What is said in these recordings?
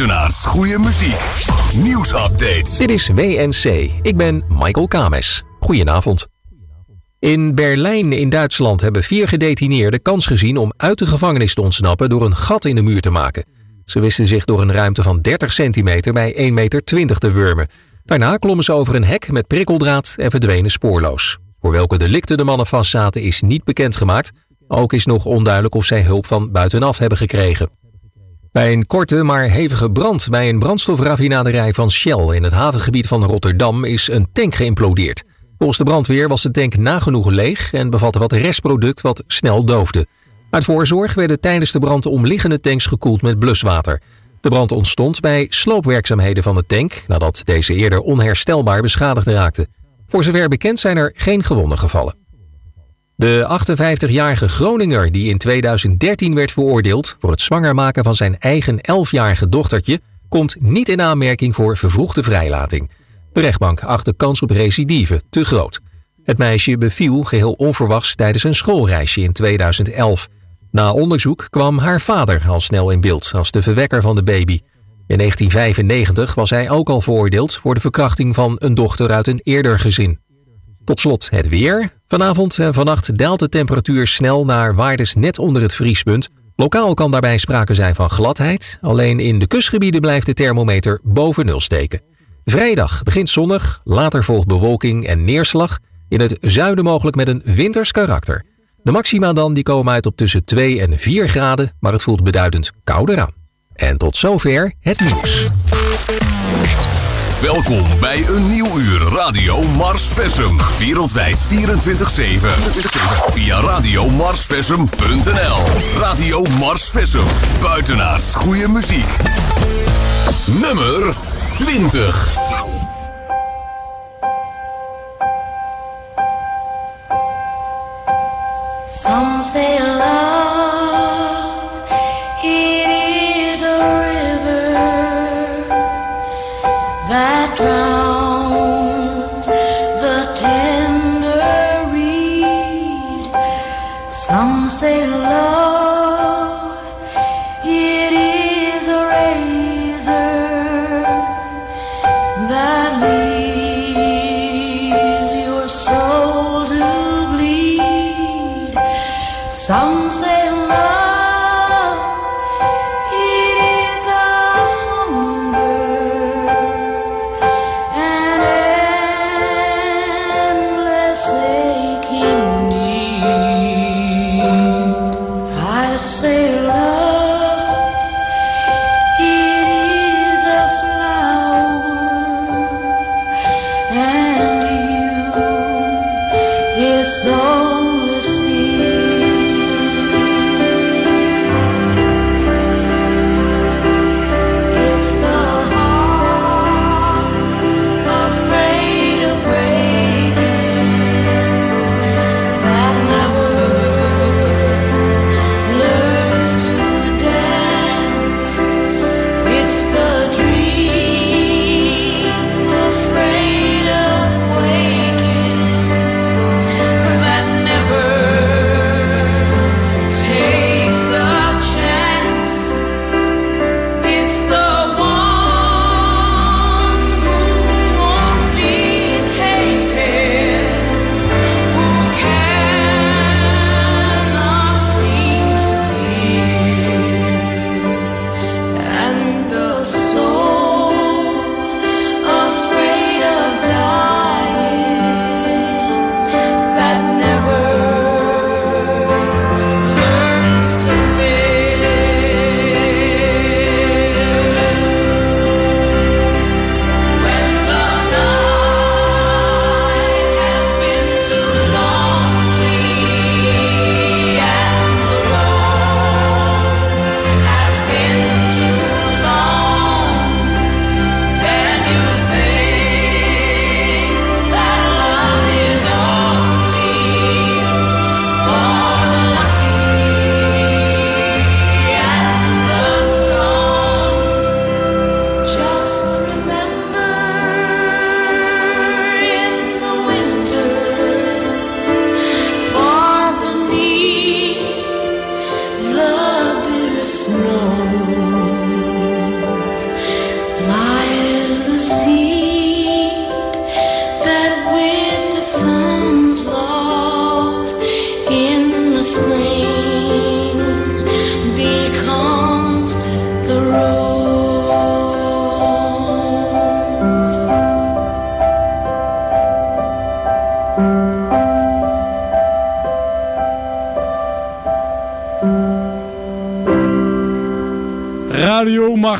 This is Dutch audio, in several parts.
Buitenaards goede muziek. Nieuwsupdates. Dit is WNC. Ik ben Michael Kames. Goedenavond. In Berlijn in Duitsland hebben 4 gedetineerden kans gezien om uit de gevangenis te ontsnappen door een gat in de muur te maken. Ze wisten zich door een ruimte van 30 centimeter bij 1,20 meter te wurmen. Daarna klommen ze over een hek met prikkeldraad en verdwenen spoorloos. Voor welke delicten de mannen vastzaten is niet bekendgemaakt. Ook is nog onduidelijk of zij hulp van buitenaf hebben gekregen. Bij een korte maar hevige brand bij een brandstofraffinaderij van Shell in het havengebied van Rotterdam is een tank geïmplodeerd. Volgens de brandweer was de tank nagenoeg leeg en bevatte wat restproduct wat snel doofde. Uit voorzorg werden tijdens de brand omliggende tanks gekoeld met bluswater. De brand ontstond bij sloopwerkzaamheden van de tank nadat deze eerder onherstelbaar beschadigd raakte. Voor zover bekend zijn er geen gewonden gevallen. De 58-jarige Groninger die in 2013 werd veroordeeld voor het zwanger maken van zijn eigen 11-jarige dochtertje komt niet in aanmerking voor vervroegde vrijlating. De rechtbank acht de kans op recidive te groot. Het meisje beviel geheel onverwachts tijdens een schoolreisje in 2011. Na onderzoek kwam haar vader al snel in beeld als de verwekker van de baby. In 1995 was hij ook al veroordeeld voor de verkrachting van een dochter uit een eerder gezin. Tot slot het weer. Vanavond en vannacht daalt de temperatuur snel naar waardes net onder het vriespunt. Lokaal kan daarbij sprake zijn van gladheid. Alleen in de kustgebieden blijft de thermometer boven nul steken. Vrijdag begint zonnig, later volgt bewolking en neerslag. In het zuiden mogelijk met een winters karakter. De maxima dan die komen uit op tussen 2 en 4 graden, maar het voelt beduidend kouder aan. En tot zover het nieuws. Welkom bij een nieuw uur Radio Mars Versum. Wereldwijd 24/7. Via radiomarsversum.nl. Radio Mars Versum. Buitenaards goede muziek. Nummer 20. Some say love, it is a river that drowns the tender reed. Some say love, it is a razor that leaves your soul to bleed. Some say love, it is a hunger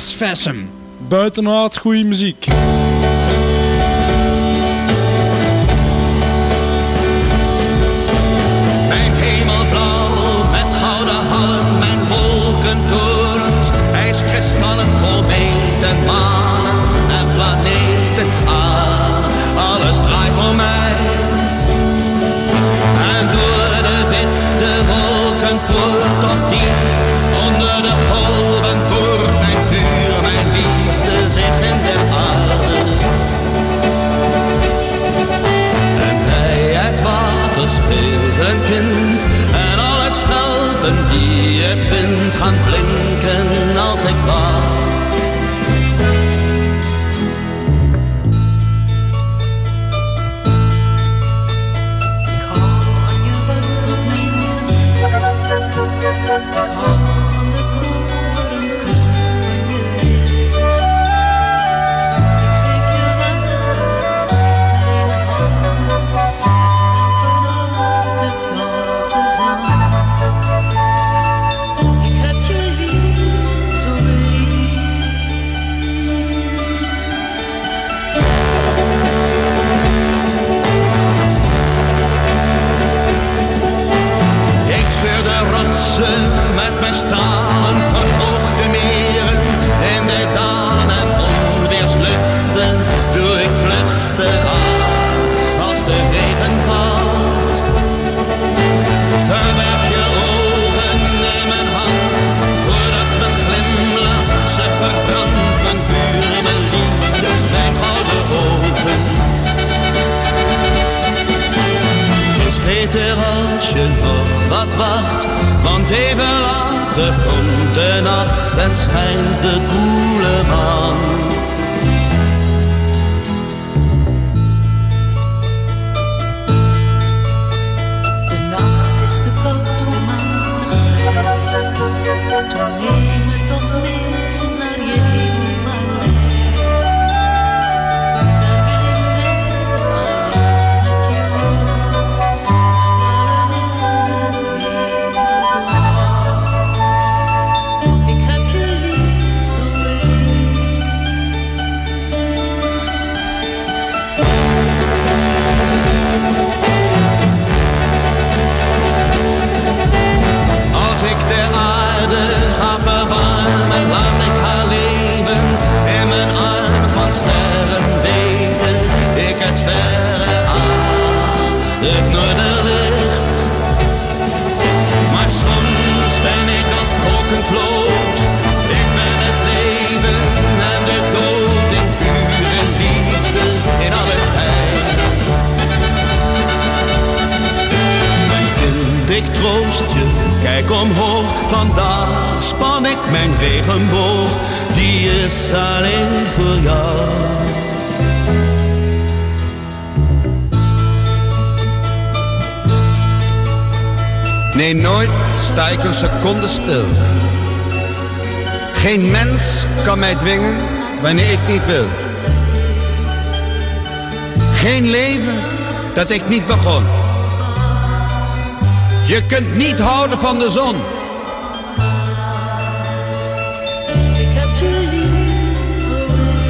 Mars Vessem. Buitenaard goede muziek. Mijn hemelblauw met gouden halm, mijn wolkentorens, ijskristallen, kometen, manen en planeten. Alles draait om mij. En door de witte wolken poort op die onder de golven poort mijn vuur, mijn liefde zich in de aarde. En bij het water speelt een kind en alle schelpen die het vindt gaan blinken als ik wacht. Met mijn stralen verhoog de meren in de dalen en onweersluchten doe ik vluchten aan als de regen valt. Verberg je ogen in mijn hand voordat mijn glimlach ze verbrandt, mijn vuur, mijn liefde, mijn gouden ogen. Het is beter als je nog wat wacht, want even later komt de nacht en schijnt de koele maan. De nacht is te koud, de maan te grijs. Toen neem me toch mee naar je hemelpaleis. Daar wil ik zijn, alleen met jou. Stralen in het hemelblauw. Ik heb je lief zo Als ik de aarde ga verwarmen, laat ik haar leven in mijn arm van sterren weten. Ik het verre aan, het noorderlicht. Maar soms ben ik als kokend lood. Ik ben het leven en de dood in vuur en liefde in alle tijd. Mijn kind, ik troost je, kijk omhoog. Vandaag span ik mijn regenboog, die is alleen voor jou. Nee, nooit sta ik een seconde stil. Geen mens kan mij dwingen wanneer ik niet wil. Geen leven dat ik niet begon. Je kunt niet houden van de zon. Ik heb je lief zo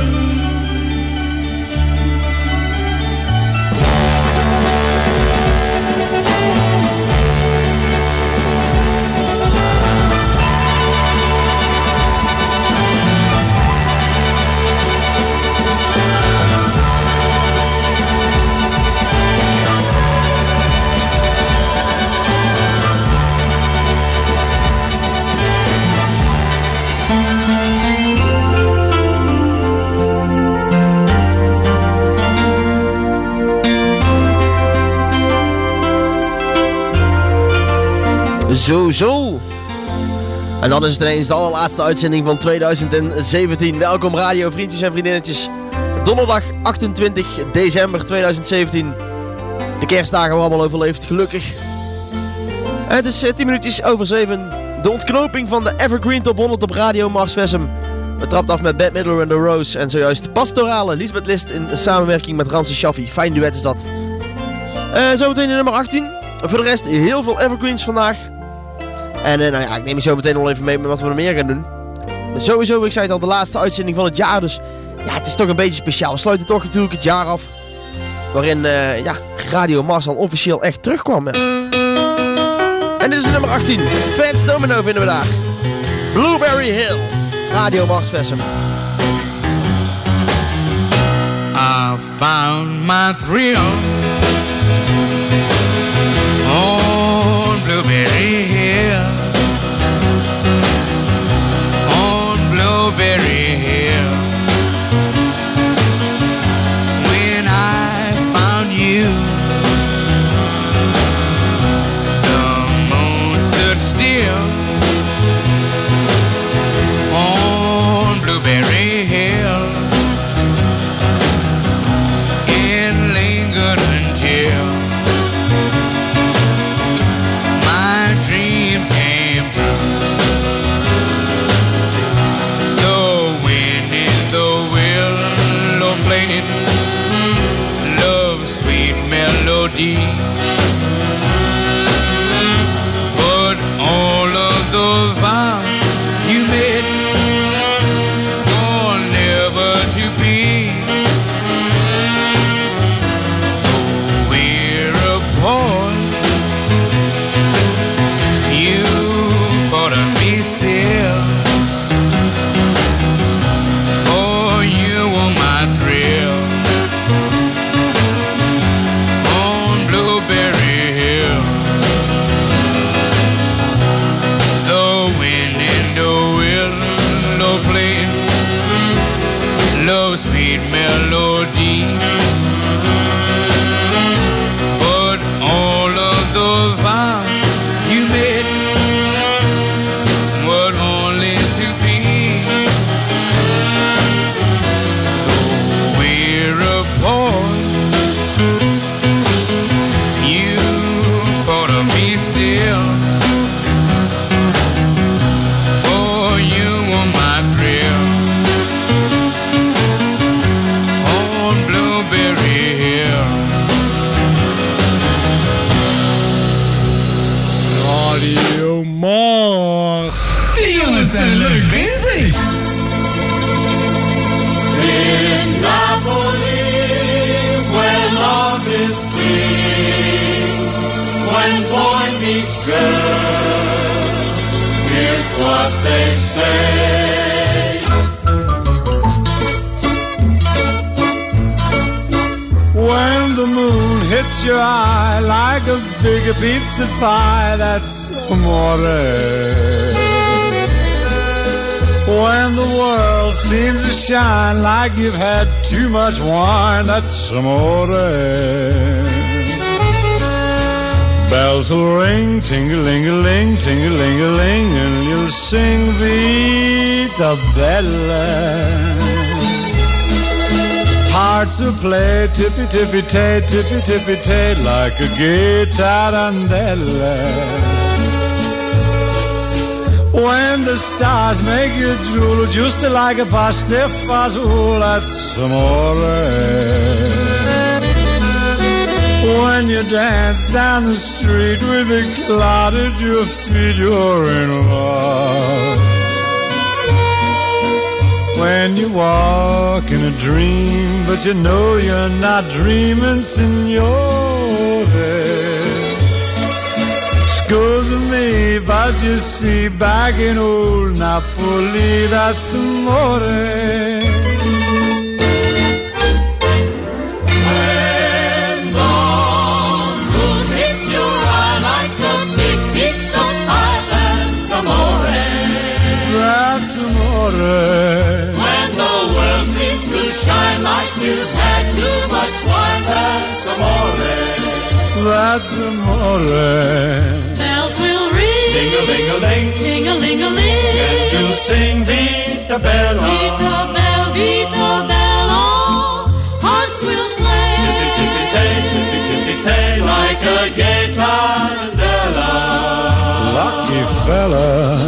Zo. En dan is het ineens de allerlaatste uitzending van 2017. Welkom radiovriendjes en vriendinnetjes. Donderdag 28 december 2017. De kerstdagen hebben we allemaal overleefd, gelukkig. Het is 10 minuutjes over 7. De ontknoping van de Evergreen Top 100 op Radio Mars Vessem. We trapt af met Bette Midler en The Rose. En zojuist Pastorale, Lisbeth List in samenwerking met Ramses Shaffi. Fijn duet is dat. Zometeen de nummer 18. Voor de rest heel veel Evergreens vandaag. En ik neem je zo meteen al even mee met wat we nog meer gaan doen. Sowieso, ik zei het al, de laatste uitzending van het jaar. Dus ja, het is toch een beetje speciaal. We sluiten toch natuurlijk het jaar af. Waarin Radio Mars dan officieel echt terugkwam. Ja. En dit is de nummer 18. Fats Domino vinden we daar. Blueberry Hill. Radio Mars Vessem. I found my thrill on Blueberry Hill. On Blueberry Hill. When I found you, the moon stood still on Blueberry Hill. And lingered until my dream came true. The wind in the willow played love's sweet melody. But all of the vows you made were never to be. So we're apart. You thought of me still. Oh, you were my thrill on Blueberry Hill. The wind in the willow played love's sweet melody. But all of the vows you made were only to be. So we're apart. You thought of me still. Oh, you were my thrill on Blueberry Hill. Radio Mars. Die jongens zijn leuk bezig. In Napoli, where love is king, when boy meets girl, here's what they say. When the moon hits your eye like a big pizza pie, that's amore. When the world seems to shine like you've had too much wine, that's amore. Bells will ring, ting-a-ling-a-ling, ting-a-ling-a-ling, and you'll sing Vita Bella. Hearts will play tippy-tippy-tay, like a gay tarantella. When the stars make you drool, just like a pasta fazool, that's amore. When you dance down the street with a cloud at your feet, you're in love. When you walk in a dream, but you know you're not dreaming, signore. Scusa me, but you see, back in old Napoli, that's amore. When the moon hits your eye like a big pizza pie, that's amore. That's amore. When the world seems to shine like you've had too much wine, that's amore. That's amore. Bells will ring, Ting-a-ling-a-ling, ting-a-ling-a-ling. and you sing Vita Bella. Vita Bella, hearts will play. Tippy-tippy-tay, like a gay tarantella. Lucky fella.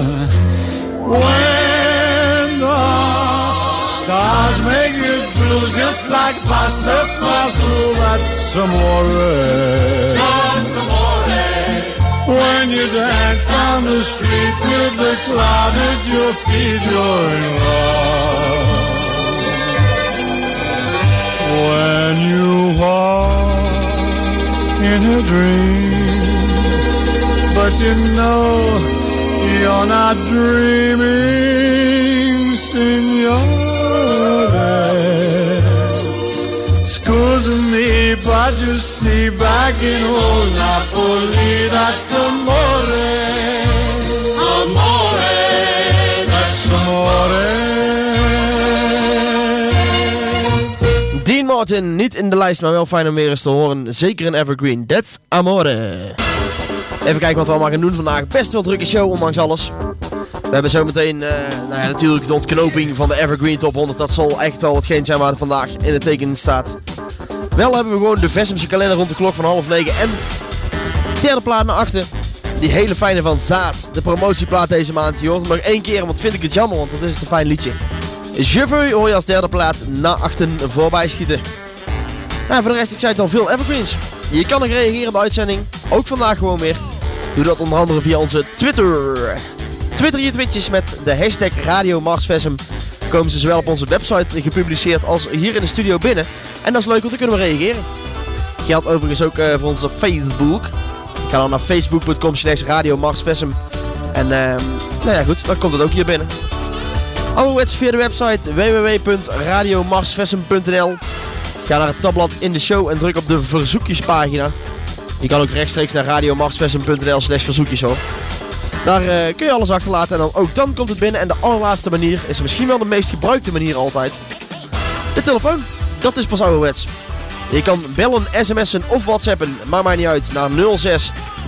When the stars make you blue, just like pasta fazool, that's amore. That's amore. when you dance down the street with the cloud at your feet, you're in love. When you walk in a dream, but you know you're not dreaming, signore. Scusa me, but you see, back in old Napoli, that's amore. Amore, that's amore. Dean Martin, niet in de lijst, maar wel fijn om weer eens te horen. Zeker een evergreen, that's amore. Even kijken wat we allemaal gaan doen vandaag. Best wel drukke show, ondanks alles. We hebben zometeen natuurlijk de ontknoping van de Evergreen Top 100. Dat zal echt wel hetgeen zijn waar het vandaag in het teken staat. Wel hebben we gewoon de Vesumse kalender rond de klok van 8:30. En derde plaat naar achter. Die hele fijne van Zaas. De promotieplaat deze maand. Je hoort hem nog 1 keer, want vind ik het jammer, want dat is een fijn liedje. Je veux hoor je als derde plaat naar achten voorbij schieten. Nou, voor de rest, ik zei het al, veel Evergreens. Je kan nog reageren op de uitzending. Ook vandaag gewoon weer. Doe dat onder andere via onze Twitter. Twitter je tweetjes met de hashtag Radio Marsvesum. Komen ze zowel op onze website gepubliceerd als hier in de studio binnen. En dat is leuk, want dan kunnen we reageren. Geldt overigens ook voor onze Facebook. Ga dan naar facebook.com/Radio Marsvesum. En nou ja goed, dan komt het ook hier binnen. Ouderwets via de website www.radiomarsvesum.nl. Ga naar het tabblad in de show en druk op de verzoekjespagina. Je kan ook rechtstreeks naar radiomarsvesum.nl/verzoekjes hoor. Daar kun je alles achterlaten en ook dan komt het binnen. En de allerlaatste manier is misschien wel de meest gebruikte manier altijd. De telefoon, dat is pas ouderwets. Je kan bellen, sms'en of whatsappen, maakt mij niet uit, naar 06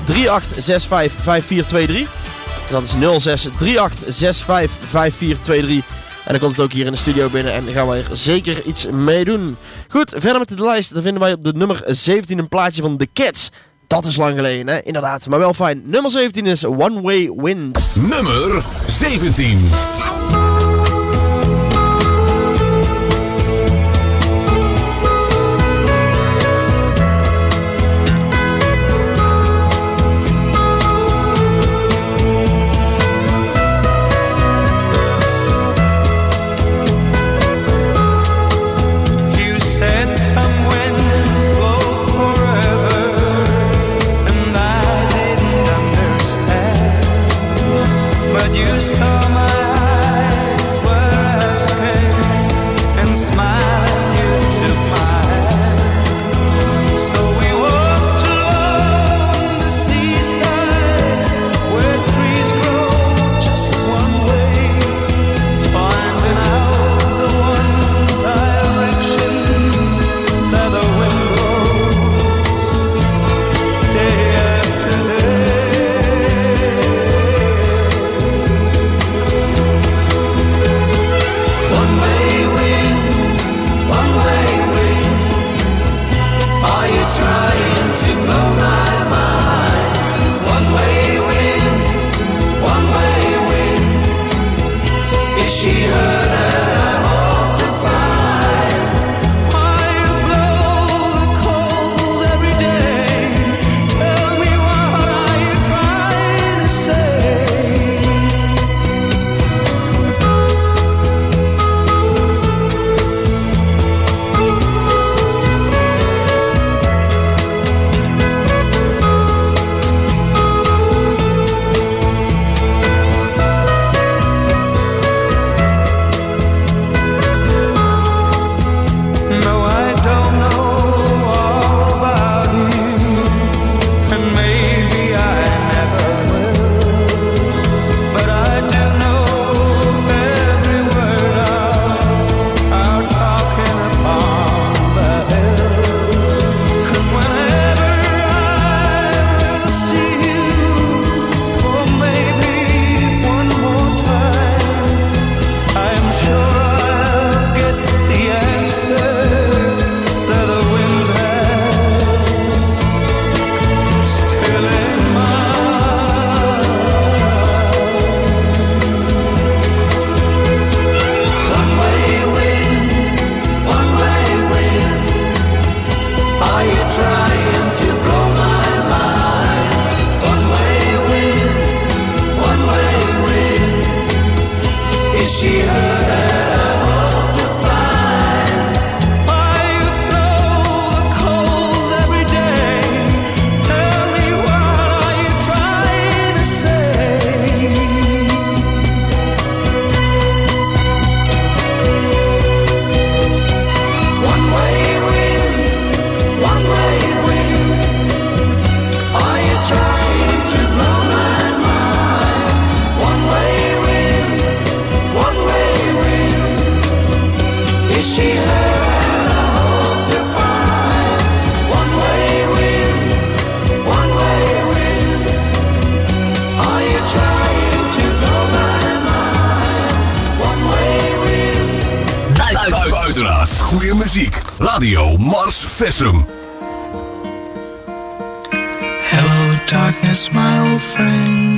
3865 5423. Dat is 06 3865 5423. En dan komt het ook hier in de studio binnen en dan gaan wij er zeker iets mee doen. Goed, verder met de lijst. Dan vinden wij op de nummer 17 een plaatje van The Cats. Dat is lang geleden, hè? Inderdaad, maar wel fijn. Nummer 17 is One Way Wind. Nummer 17. You saw my Is she her and I hope to find one-way wind, one-way wind? Are you trying to blow my mind? One-way wind. Buitenaard, goede muziek. Radio Mars Vessum. Hello darkness, my old friend.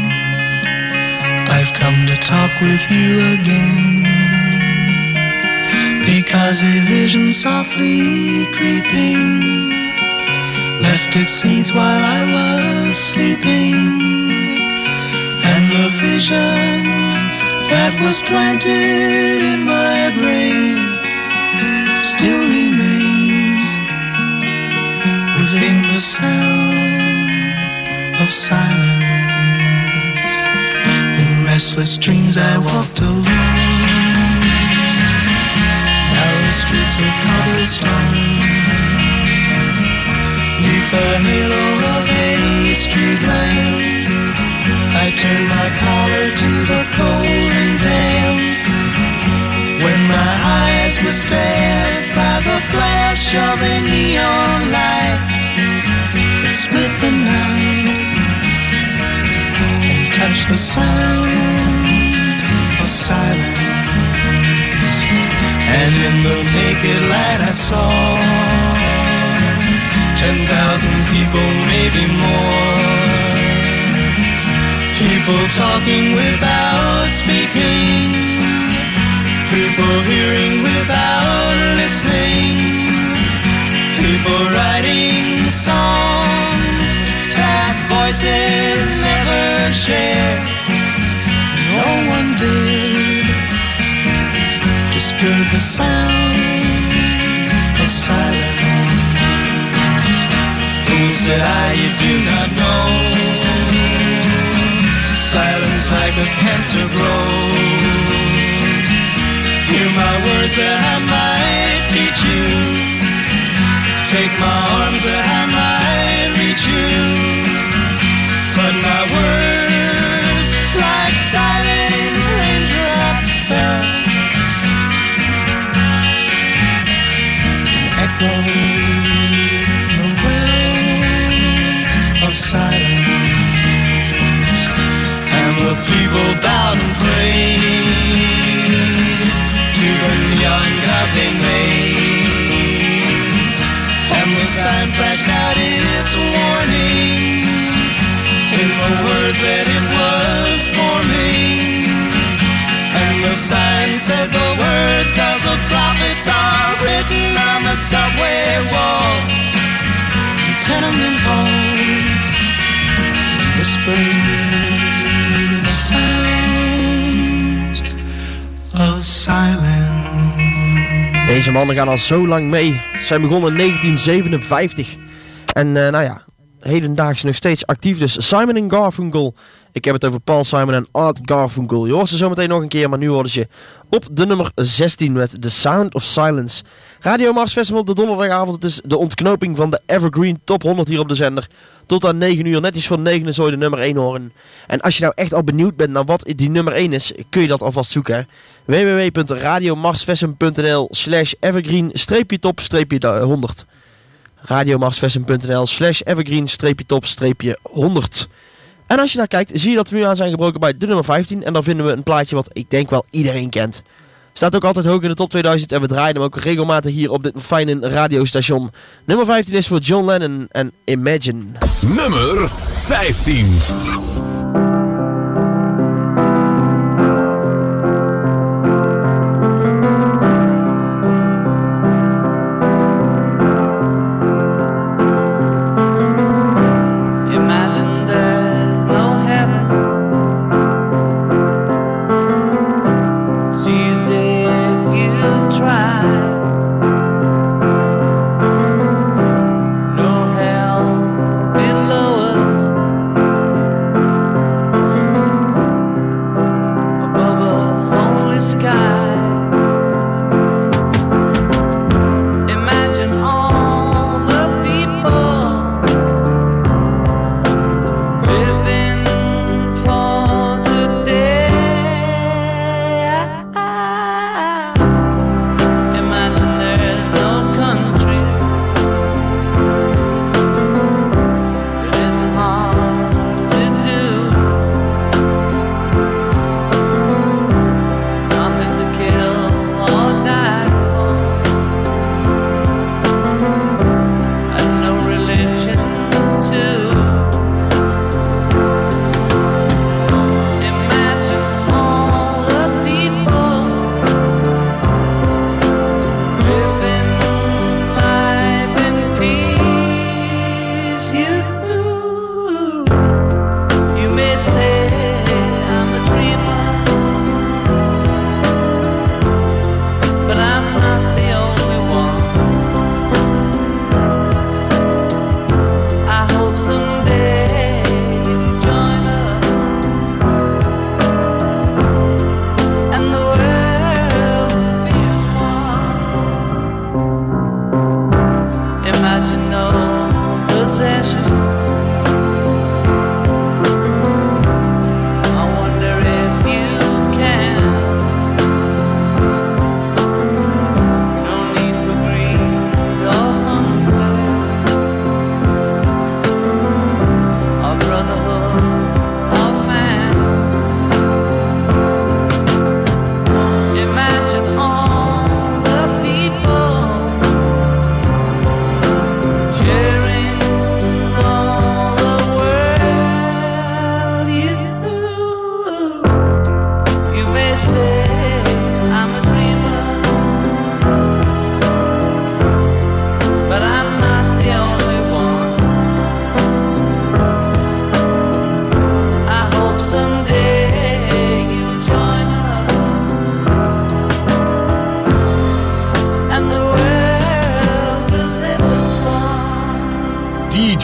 I've come to talk with you again, because a vision softly creeping left its seeds while I was sleeping, and the vision that was planted in my brain still remains within the sound of silence. In restless dreams I walked alone, narrow streets of cobblestone, neath the halo of a street lamp. I turned my collar to the cold and damp, when my eyes were stabbed by the flash of a neon light that split the night and touched the sound of silence. And in the naked light I saw 10,000 people, maybe more, people talking without speaking, people hearing without listening, people writing songs that voices never share. No one did disturb the sound of silence. Fool, said I, you do not know, silence like a cancer grows. Hear my words that I might teach you, take my arms that I might reach you, but my words like silent raindrops fell and echoed the wells of silence. And the people bowed and prayed to the neon god they made, and the sign flashed out its warning in the words that it was forming. And the sign said the words of the prophets are written on the subway walls and tenement halls, whispering the sounds of silence. Deze mannen gaan al zo lang mee. Zij begonnen in 1957. En nou ja, hedendaags nog steeds actief. Dus Simon & Garfunkel. Ik heb het over Paul Simon en Art Garfunkel. Je hoort ze zo meteen nog een keer, maar nu worden ze op de nummer 16 met The Sound of Silence. Radio Mars Festival op de donderdagavond. Het is de ontknoping van de Evergreen Top 100 hier op de zender. Tot aan 9 uur, netjes voor 9 zul je de nummer 1 horen. En als je nou echt al benieuwd bent naar wat die nummer 1 is, kun je dat alvast zoeken. www.radiomarsfestival.nl/evergreen-top-100 radiomarsfestival.nl/evergreen-top-100. En als je naar kijkt, zie je dat we nu aan zijn gebroken bij de nummer 15. En dan vinden we een plaatje wat ik denk wel iedereen kent. Staat ook altijd hoog in de top 2000 en we draaien hem ook regelmatig hier op dit fijne radiostation. Nummer 15 is voor John Lennon en Imagine. Nummer 15.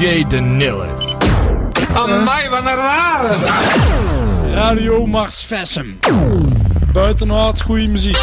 DJ De Nillis. Amai, wat een rare. Radio Mars Vessem. Buitenaards goede muziek.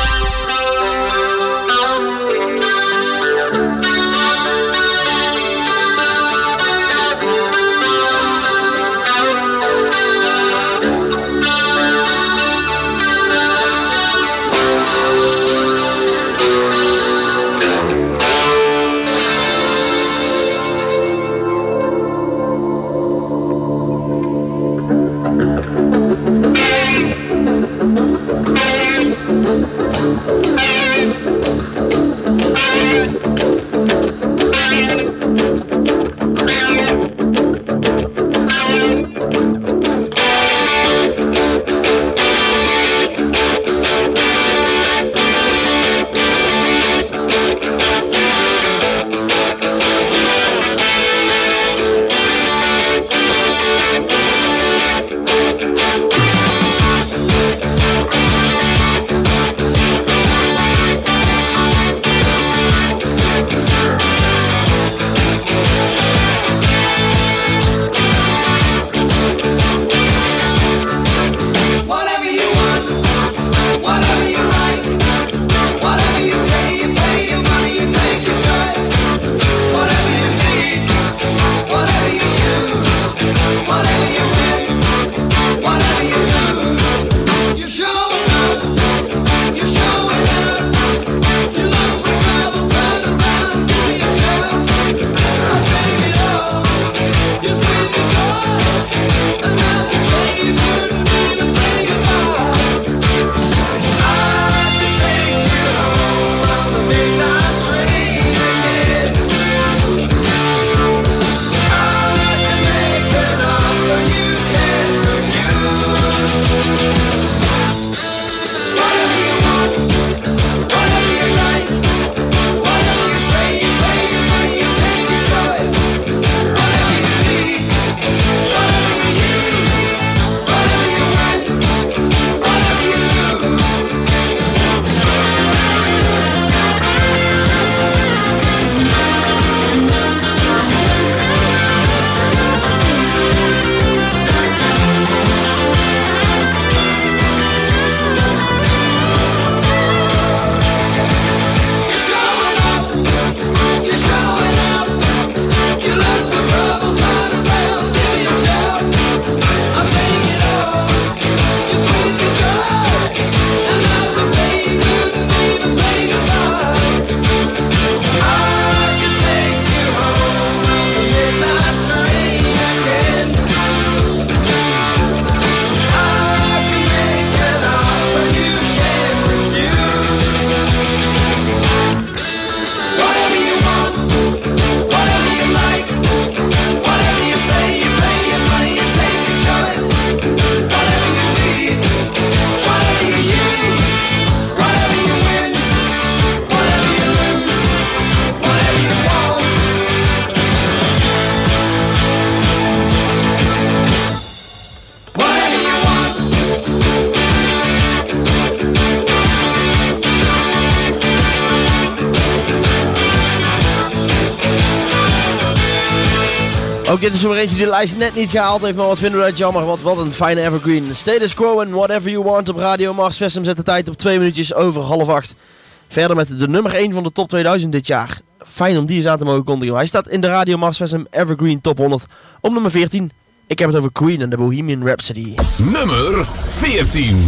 Ook dit is er weer eentje die de lijst net niet gehaald heeft, maar wat vinden we dat jammer. Wat een fijne evergreen. Status Quo en Whatever You Want op Radio Mars Vessem zet de tijd op 2 minuutjes over 7:30. Verder met de nummer 1 van de top 2000 dit jaar. Fijn om die eens aan te mogen kondigen. Hij staat in de Radio Mars Vessem Evergreen Top 100 op nummer 14. Ik heb het over Queen en de Bohemian Rhapsody. Nummer 14.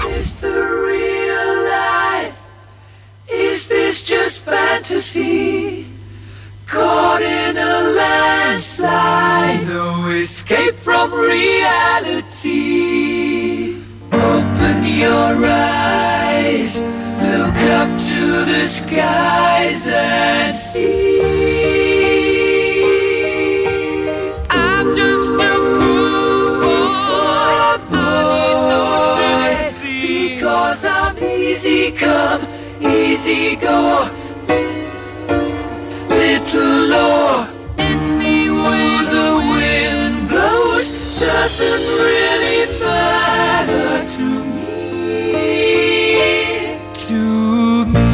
Is this just fantasy? Caught in a landslide, no escape from reality. Open your eyes, look up to the skies and see. I'm just a poor boy, because I'm easy come, easy go. Little law, any way the wind blows doesn't really matter to me. To me.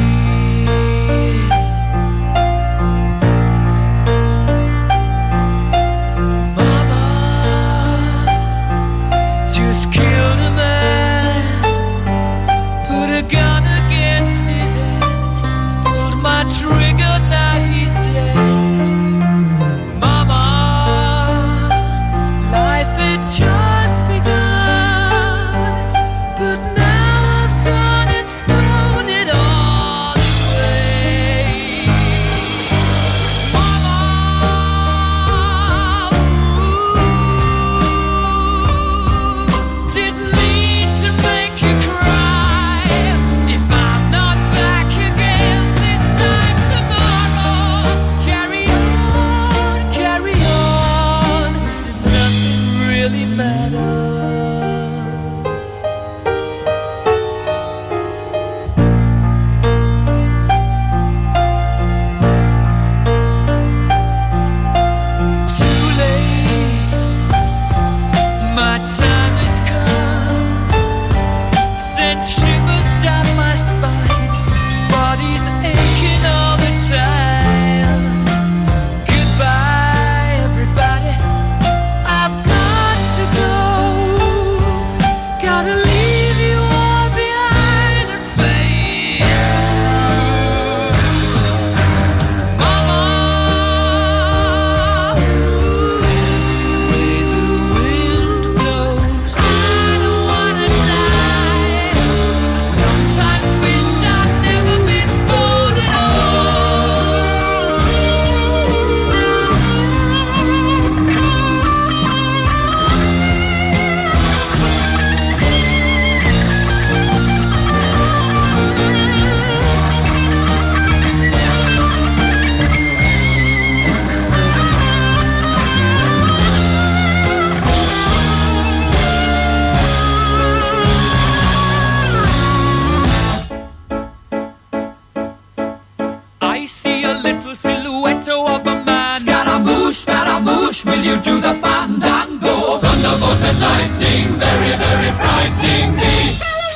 see a little silhouette of a man. Scaramouche, will you do the fandango? Thunderbolt and lightning, very, very frightening me.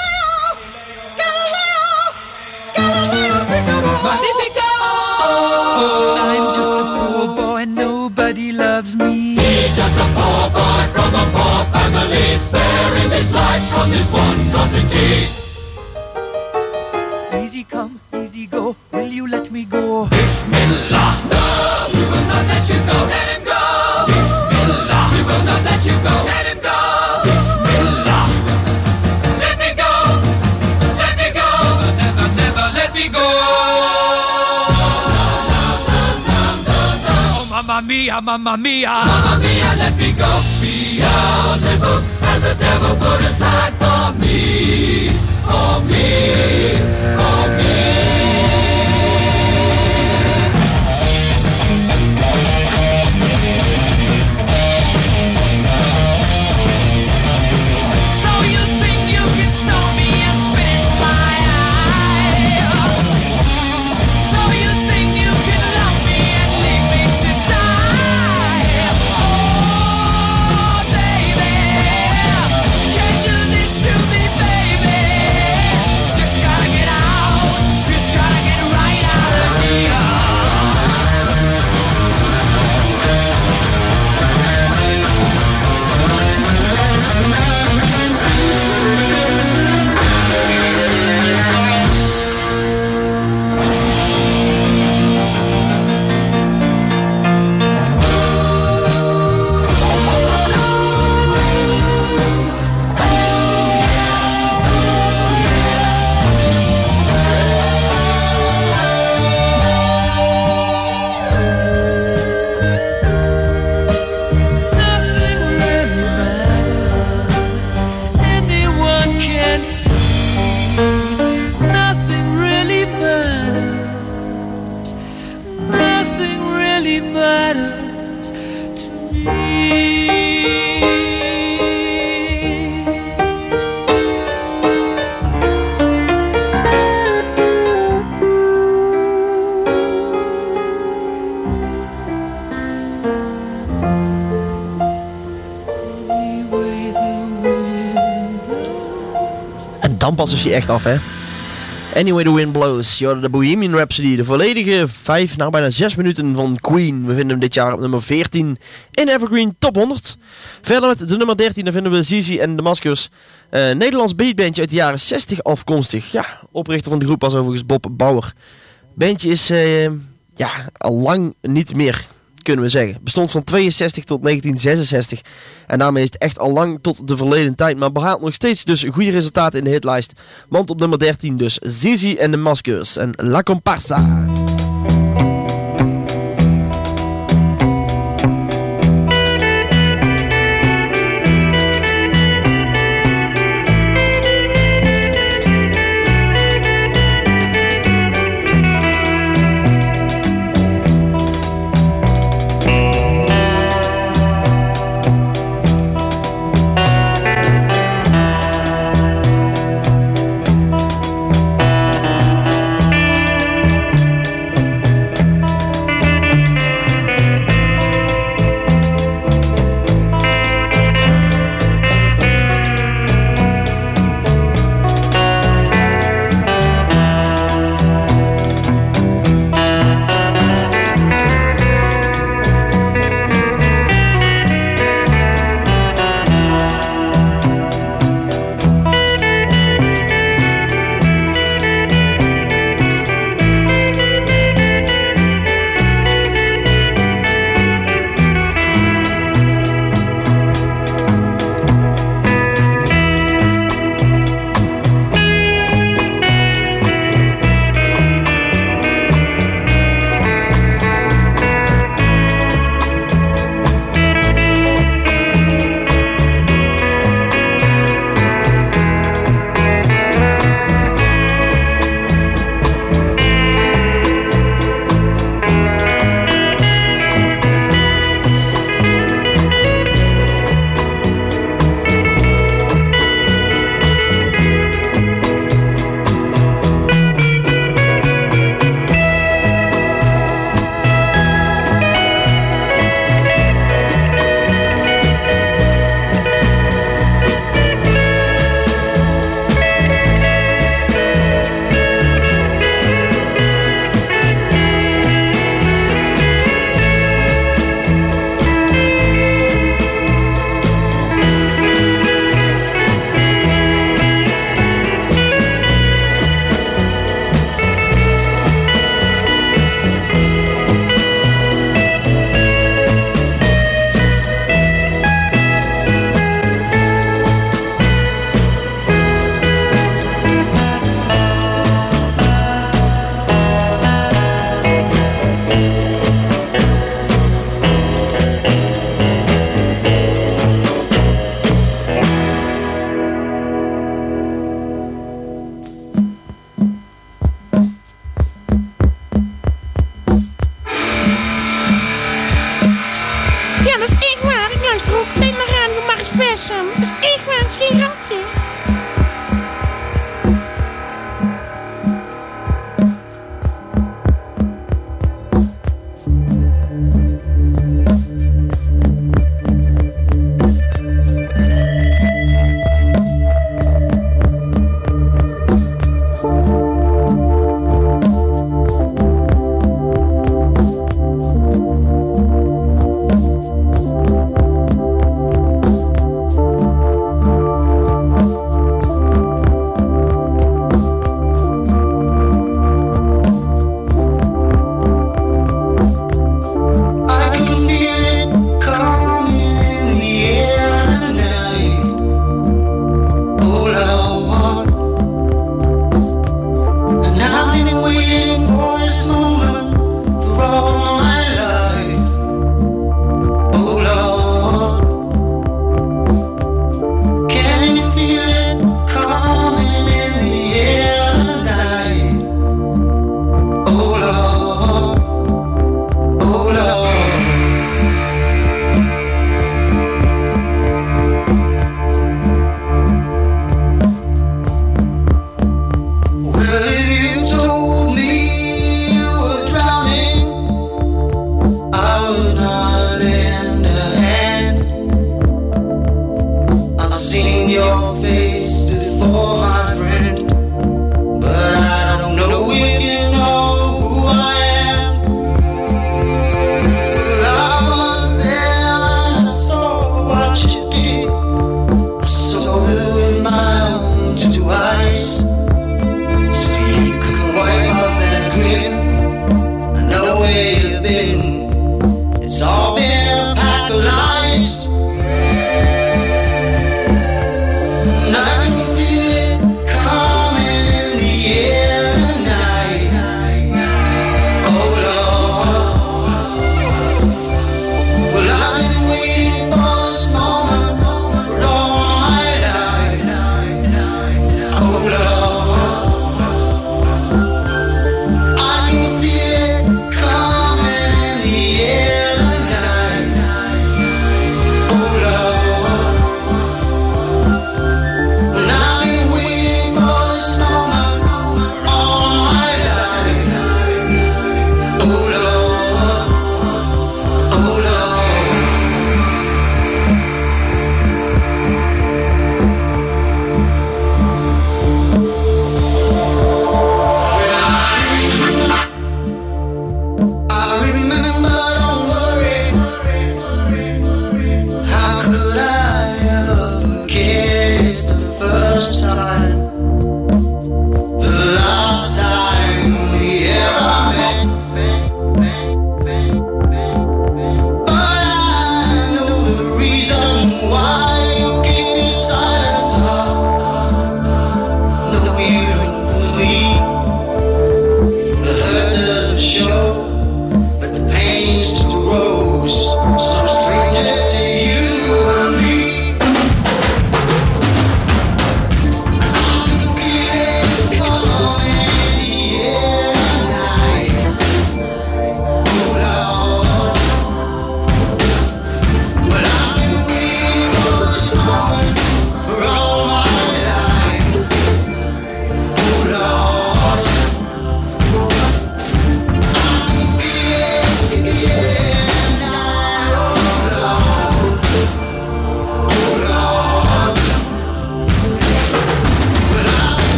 Magnifico! I'm just a poor boy, nobody loves me. He's just a poor boy from a poor family, sparing his life from this monstrosity. Easy come, easy go, will you let me go? Bismillah! No, we will not let you go. Let him go! Bismillah! We will not let you go. Let him go! Bismillah! Let me go! Let me go! Never, never let me go! Oh, mamma mia, mamma mia! Mamma mia, let me go! Beelzebub has a devil put aside for me! For me! For me! Dan pas is je echt af, hè. Anyway the Wind Blows, je hoorde de Bohemian Rhapsody, de volledige 6 minuten van Queen. We vinden hem dit jaar op nummer 14 in Evergreen Top 100. Verder met de nummer 13, daar vinden we Zizi en de Maskers. Nederlands beatbandje uit de jaren 60 afkomstig. Ja, oprichter van de groep was overigens Bob Bauer. Bandje is al lang niet meer, kunnen we zeggen. Bestond van 62 tot 1966. En daarmee is het echt al lang tot de verleden tijd. Maar behaalt nog steeds dus goede resultaten in de hitlijst. Want op nummer 13 dus Zizi en de Maskers en La Comparsa.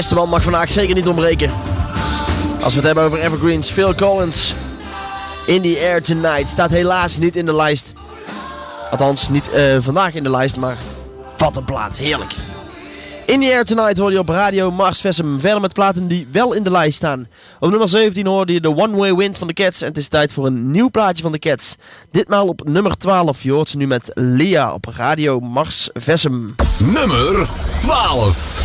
eerste man mag vandaag zeker niet ontbreken. Als we het hebben over evergreens, Phil Collins. In the Air Tonight staat helaas niet in de lijst. Althans, niet vandaag in de lijst, maar wat een plaat, heerlijk. In the Air Tonight hoorde je op Radio Mars Vessem. Verder met platen die wel in de lijst staan. Op nummer 17 hoorde je de One Way Wind van de Cats. En het is tijd voor een nieuw plaatje van de Cats. Ditmaal op nummer 12. Je hoort ze nu met Lia op Radio Mars Vessem. Nummer 12.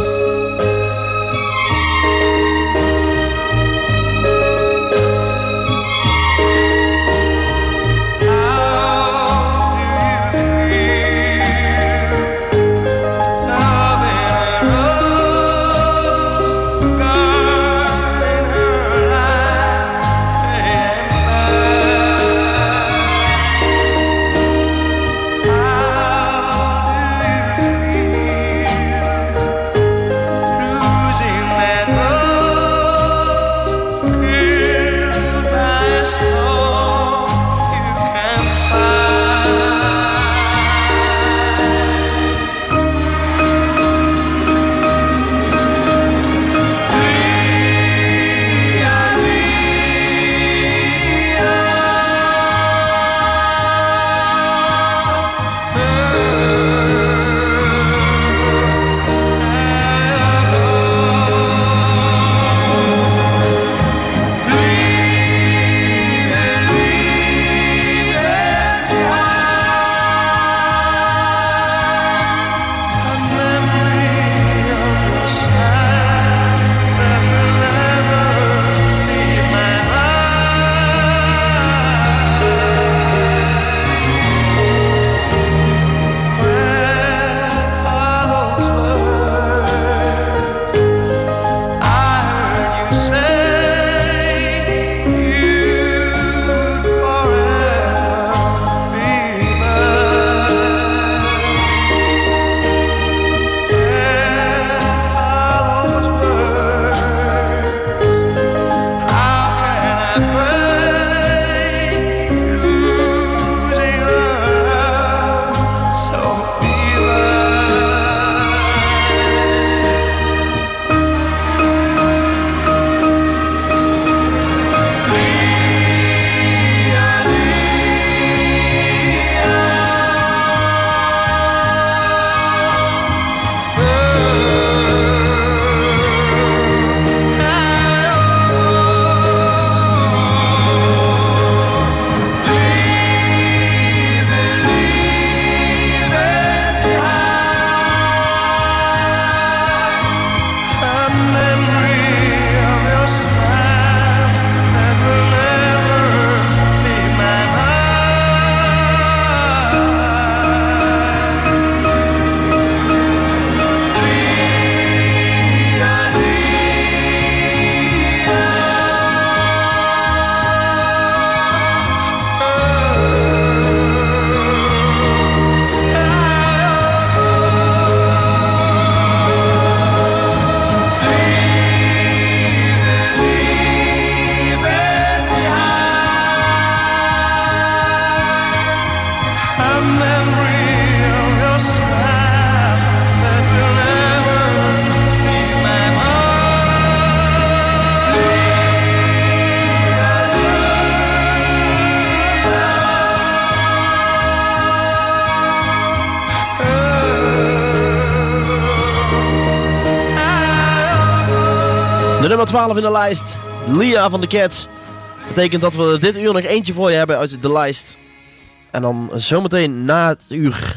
De nummer 12 in de lijst, Lia van de Cats. Betekent dat we dit uur nog eentje voor je hebben uit de lijst. En dan zometeen na het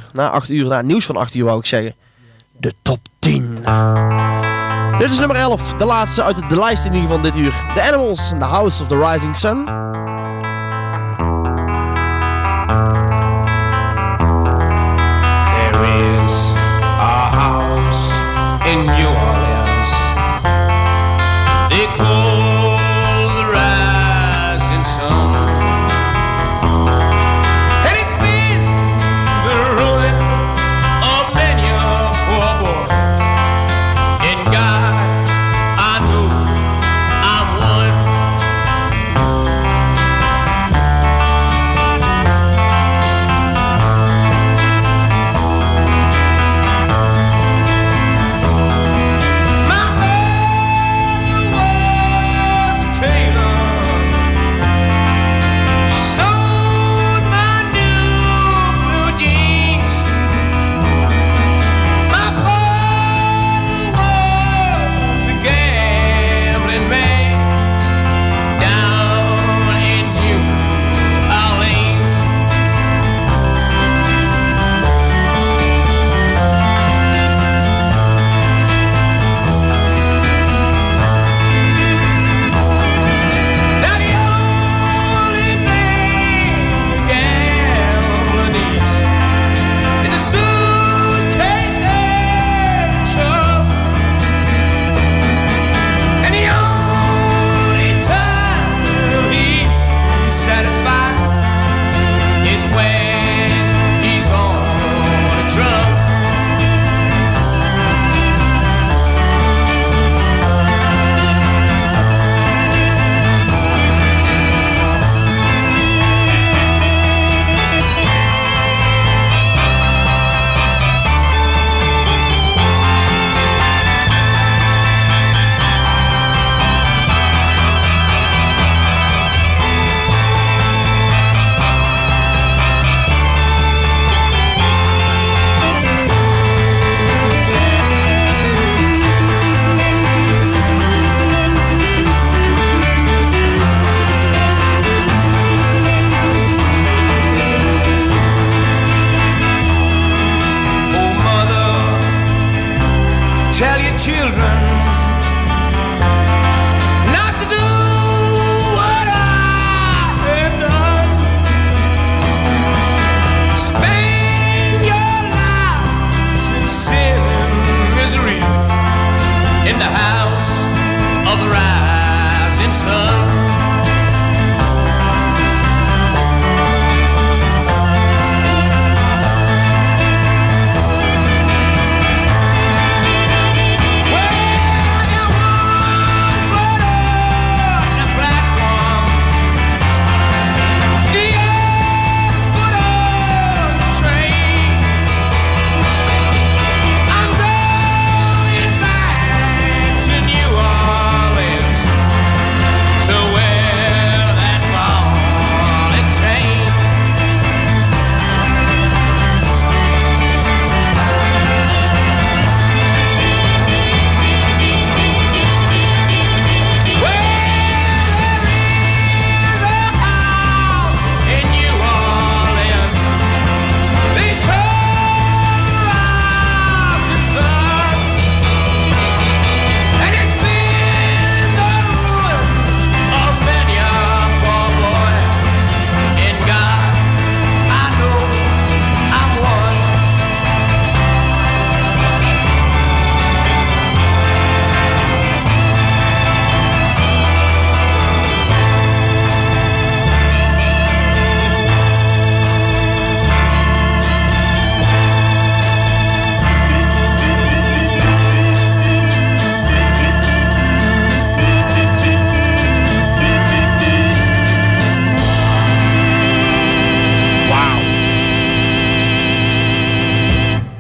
nieuws van 8 uur wou ik zeggen, de top 10. Dit is nummer 11, de laatste uit de lijst in ieder geval dit uur. The Animals in the House of the Rising Sun. There is a house in New Orleans. They call the rising sun. And it's been the ruin of many a poor boy. In God, I know I'm one.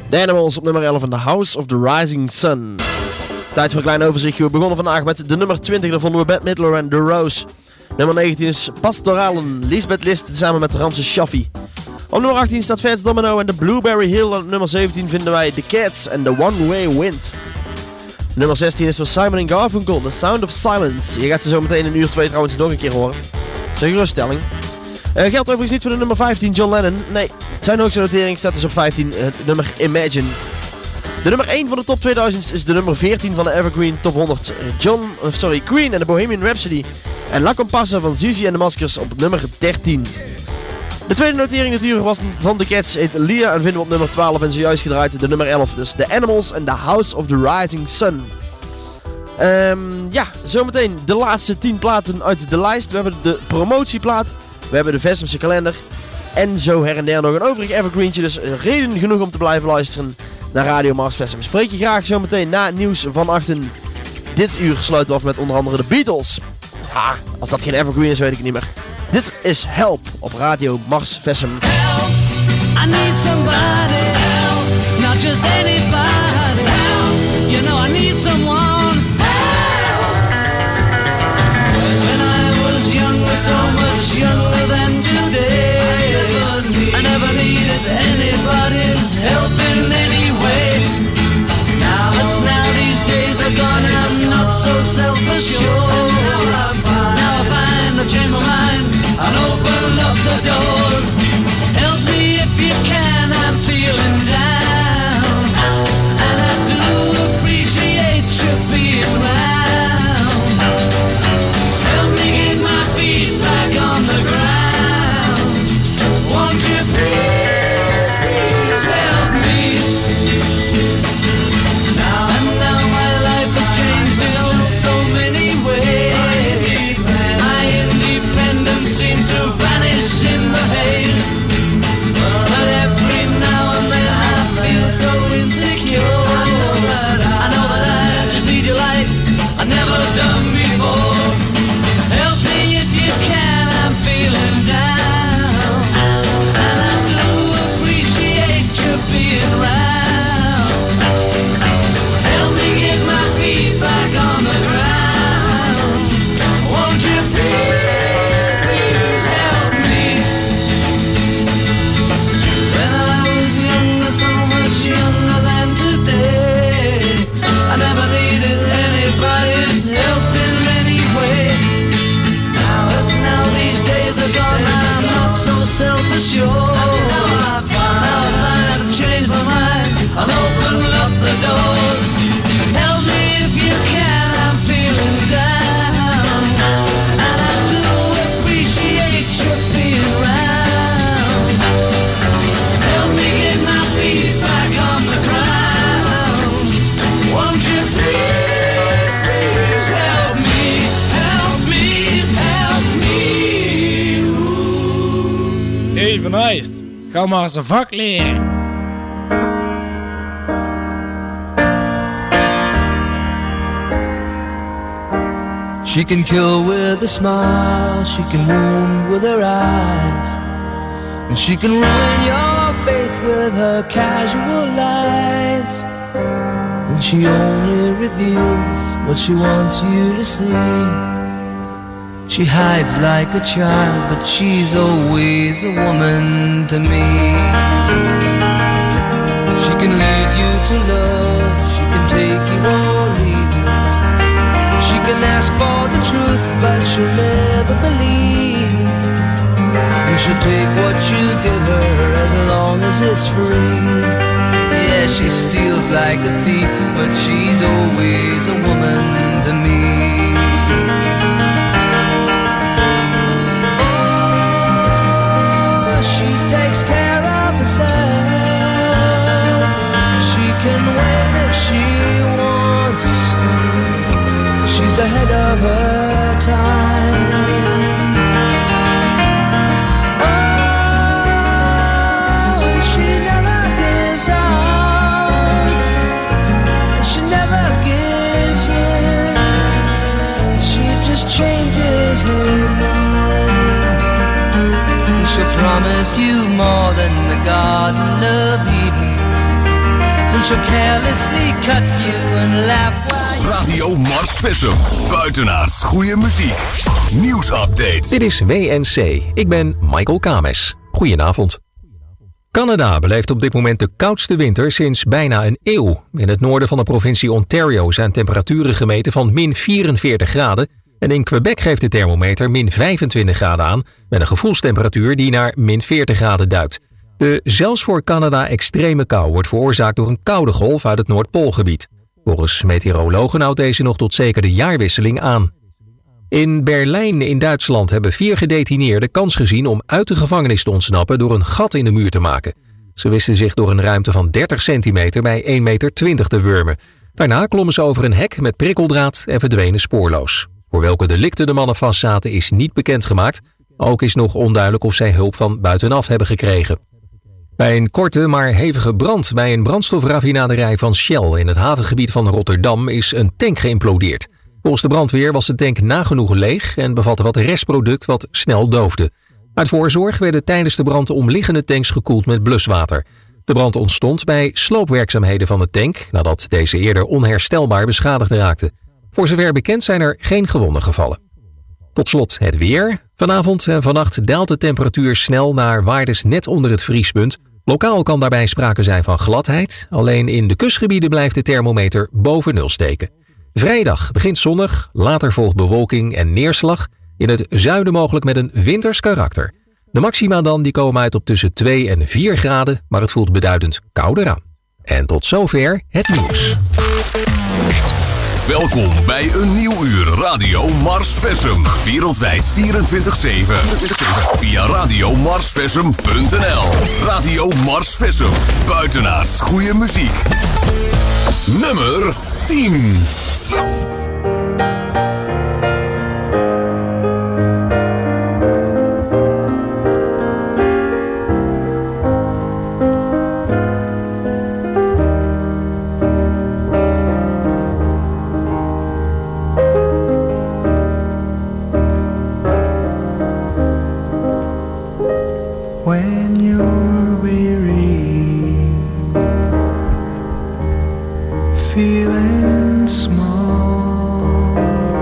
The Animals op nummer 11 en The House of the Rising Sun. Tijd voor een klein overzichtje. We begonnen vandaag met de nummer 20. Daar vonden we Bette Midler en The Rose. Nummer 19 is Pastoralen, Lisbeth List samen met Ramses Shaffi. Op nummer 18 staat Fats Domino en The Blueberry Hill. Op nummer 17 vinden wij The Cats en The One Way Wind. Nummer 16 is voor Simon & Garfunkel, The Sound of Silence. Je gaat ze zo meteen in uur 2 trouwens nog een keer horen. Dat is een geruststelling. Geldt overigens niet voor de nummer 15, John Lennon. Nee, zijn hoogste notering staat dus op 15, het nummer Imagine. De nummer 1 van de top 2000 is de nummer 14 van de Evergreen Top 100. Queen en de Bohemian Rhapsody. En La Compassa van Zizi en de Maskers op nummer 13. De tweede notering natuurlijk was van The Cats, heet Lia en vinden we op nummer 12 en zojuist gedraaid de nummer 11. Dus The Animals en The House of the Rising Sun. Zometeen de laatste 10 platen uit de lijst. We hebben de promotieplaat, we hebben de Vesumse kalender en zo her en der nog een overig evergreentje. Dus reden genoeg om te blijven luisteren naar Radio Mars Vesum. Spreek je graag zometeen na nieuws van 8. Dit uur sluiten we af met onder andere de Beatles. Ja, als dat geen evergreen is weet ik niet meer. Dit is Help op Radio Mars Vesum. Help, I need somebody. Help, not just anybody. Help, you know I need someone. Help. When I was younger, so much younger than today, I never needed anybody's help in any way. But now these days are gone, I'm not so self-assured. Now I find I've changed my mind and open up the doors. Help me if you can, I'm feeling down, and I do appreciate you being around. Help me get my feet back on the ground. Won't you please, please help me? Now my life has changed in so many ways. My independence seems to vanish in the haze. But every now and then I feel so insecure. I know that I just need your light I've never done before. Help me if you can, I'm feeling down, and I do appreciate you being around. Help me get my feet back on the ground. Won't you please, please help me? When I was younger, so much younger than today, I never needed anybody's help in any way. Now these days are gone, I'm not so self-assured. Now I find I've changed my mind, I'll open up the doors. Help me if you can, I'm feeling down, and I do appreciate you being around. Help me get my feet back on the ground. Won't you please, please help me, help me, help me. Even ijst. Ga maar eens een vak leren. She can kill with a smile, she can wound with her eyes, and she can ruin your faith with her casual lies. And she only reveals what she wants you to see. She hides like a child, but she's always a woman to me. She can lead you to love, she can take you or leave you. She can ask for the truth, but she'll never believe. And she'll take what you give her as long as it's free. Yeah, she steals like a thief, but she's always a woman to me. Oh, she takes care of herself. She can wait if she wants. She's ahead of her time. Oh, and she never gives up. She never gives in. She just changes her mind. And she'll promise you more than the Garden of Eden. and she'll carelessly cut you and laugh while you... Radio Mars Vessum. Buitenaards goede muziek. Nieuwsupdate. Dit is WNC. Ik ben Michael Kames. Goedenavond. Canada beleeft op dit moment de koudste winter sinds bijna een eeuw. In het noorden van de provincie Ontario zijn temperaturen gemeten van min 44 graden... en in Quebec geeft de thermometer min 25 graden aan... met een gevoelstemperatuur die naar min 40 graden duikt. De zelfs voor Canada extreme kou wordt veroorzaakt door een koude golf uit het Noordpoolgebied. Volgens meteorologen houdt deze nog tot zeker de jaarwisseling aan. In Berlijn in Duitsland hebben 4 gedetineerden kans gezien om uit de gevangenis te ontsnappen door een gat in de muur te maken. Ze wisten zich door een ruimte van 30 centimeter bij 1,20 meter te wurmen. Daarna klommen ze over een hek met prikkeldraad en verdwenen spoorloos. Voor welke delicten de mannen vastzaten is niet bekendgemaakt. Ook is nog onduidelijk of zij hulp van buitenaf hebben gekregen. Bij een korte maar hevige brand bij een brandstofraffinaderij van Shell in het havengebied van Rotterdam is een tank geïmplodeerd. Volgens de brandweer was de tank nagenoeg leeg en bevatte wat restproduct wat snel doofde. Uit voorzorg werden tijdens de brand de omliggende tanks gekoeld met bluswater. De brand ontstond bij sloopwerkzaamheden van de tank nadat deze eerder onherstelbaar beschadigd raakte. Voor zover bekend zijn er geen gewonden gevallen. Tot slot het weer. Vanavond en vannacht daalt de temperatuur snel naar waardes net onder het vriespunt. Lokaal kan daarbij sprake zijn van gladheid. Alleen in de kustgebieden blijft de thermometer boven nul steken. Vrijdag begint zonnig, later volgt bewolking en neerslag. In het zuiden mogelijk met een winters karakter. De maxima dan die komen uit op tussen 2 en 4 graden, maar het voelt beduidend kouder aan. En tot zover het nieuws. Welkom bij een nieuw uur Radio Mars Vessum. Wereldwijd 24/7. Via radiomarsvessum.nl. Radio Mars Vessum. Buitenaards goede muziek. Nummer 10. When you're weary, feeling small,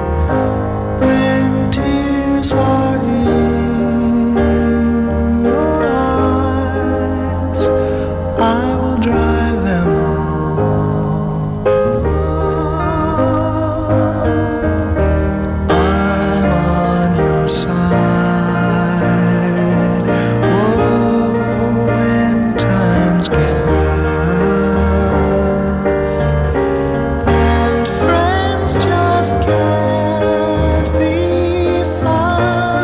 when tears are in your eyes, I will dry them all. I'm on your side. Can't be found.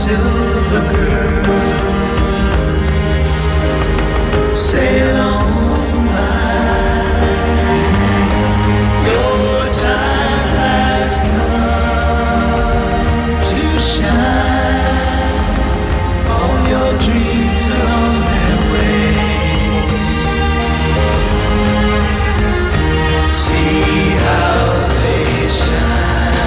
silver girl, sail on by. Your time has come to shine. All your dreams are on their way. See how they shine.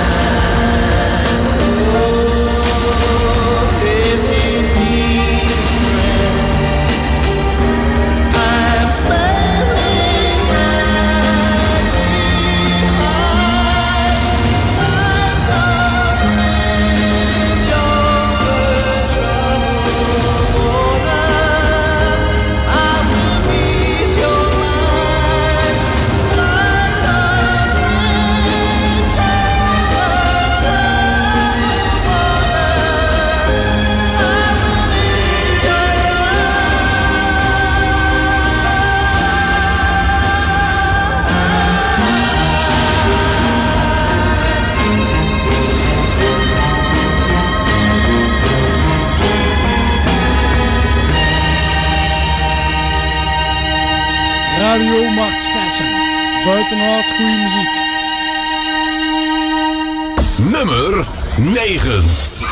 Radio Mars Fashion. Buitenhout goede muziek. Nummer 9.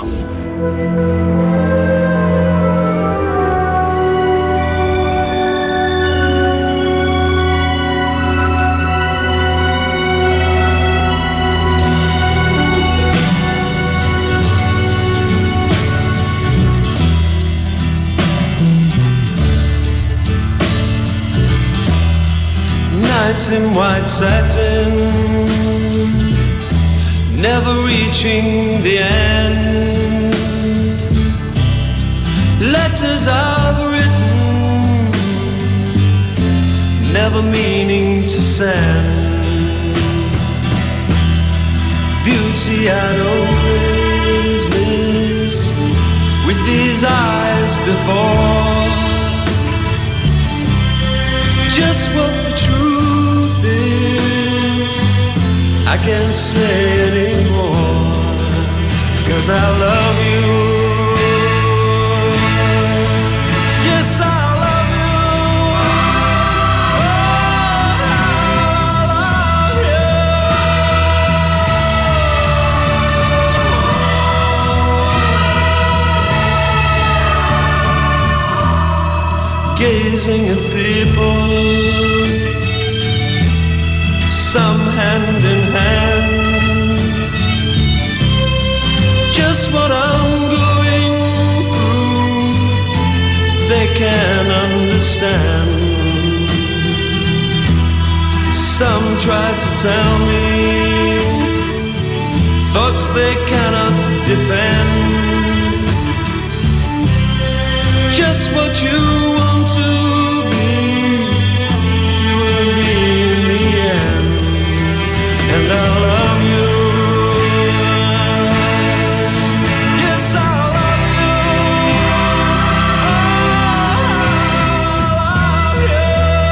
Nights in white satin, never reaching the end. Letters I've written, never meaning to send. Beauty I'd always missed with these eyes before. Just what the truth is, I can't say anymore, 'cause I love you. Yes, I love you. Oh, I love you. Gazing at people, some hand in hand, just what I'm going through, they can understand. Some try to tell me thoughts they cannot defend. Just what you want to be, you will be in the end. And I love you. Yes, I love you. Oh, I love you.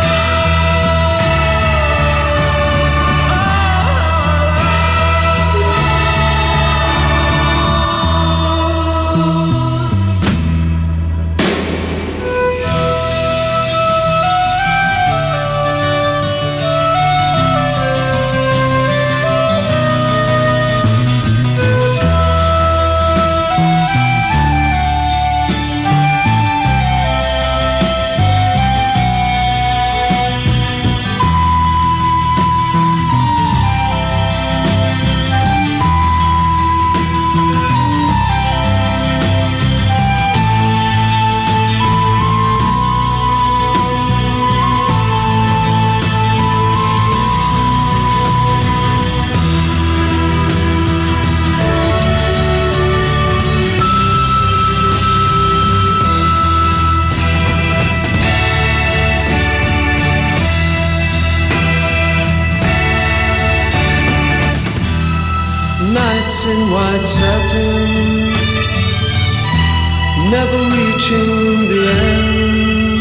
Nights in white satin, never reaching the end.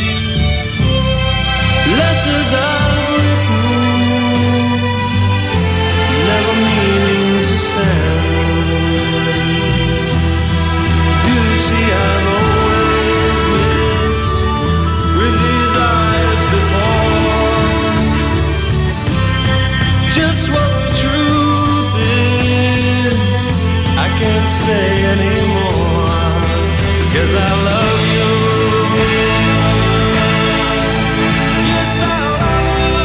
Letters I've written, never meaning to send. say anymore, 'cause I love you. Yes, I love you.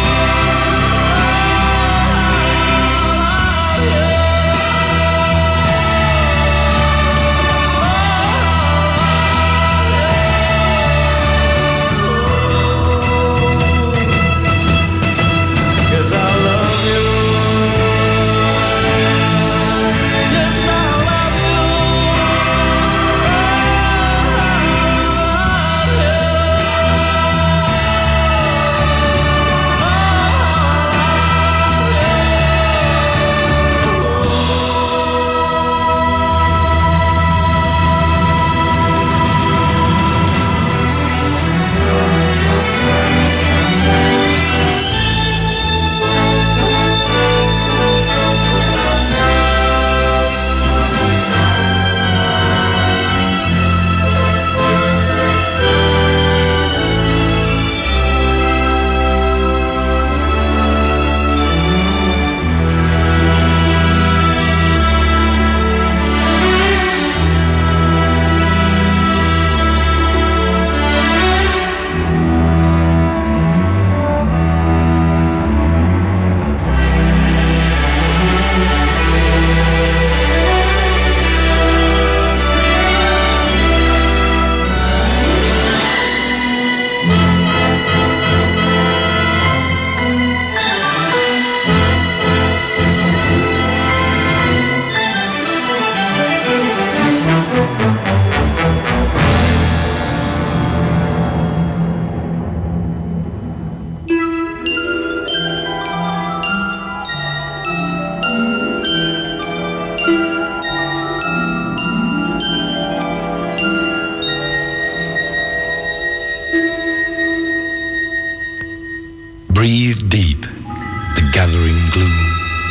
Breathe deep the gathering gloom.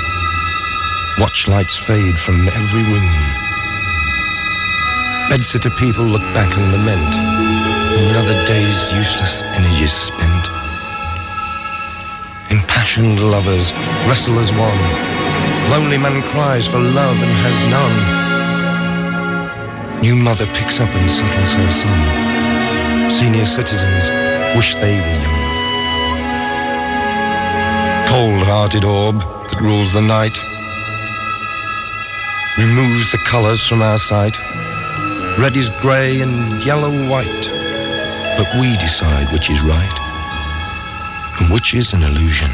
Watch lights fade from every room. Bedsitter people look back and lament. Another day's useless energy spent. Impassioned lovers wrestle as one. Lonely man cries for love and has none. New mother picks up and settles her son. Senior citizens wish they were young. Cold-hearted orb that rules the night removes the colours from our sight. Red is grey and yellow white, but we decide which is right and which is an illusion.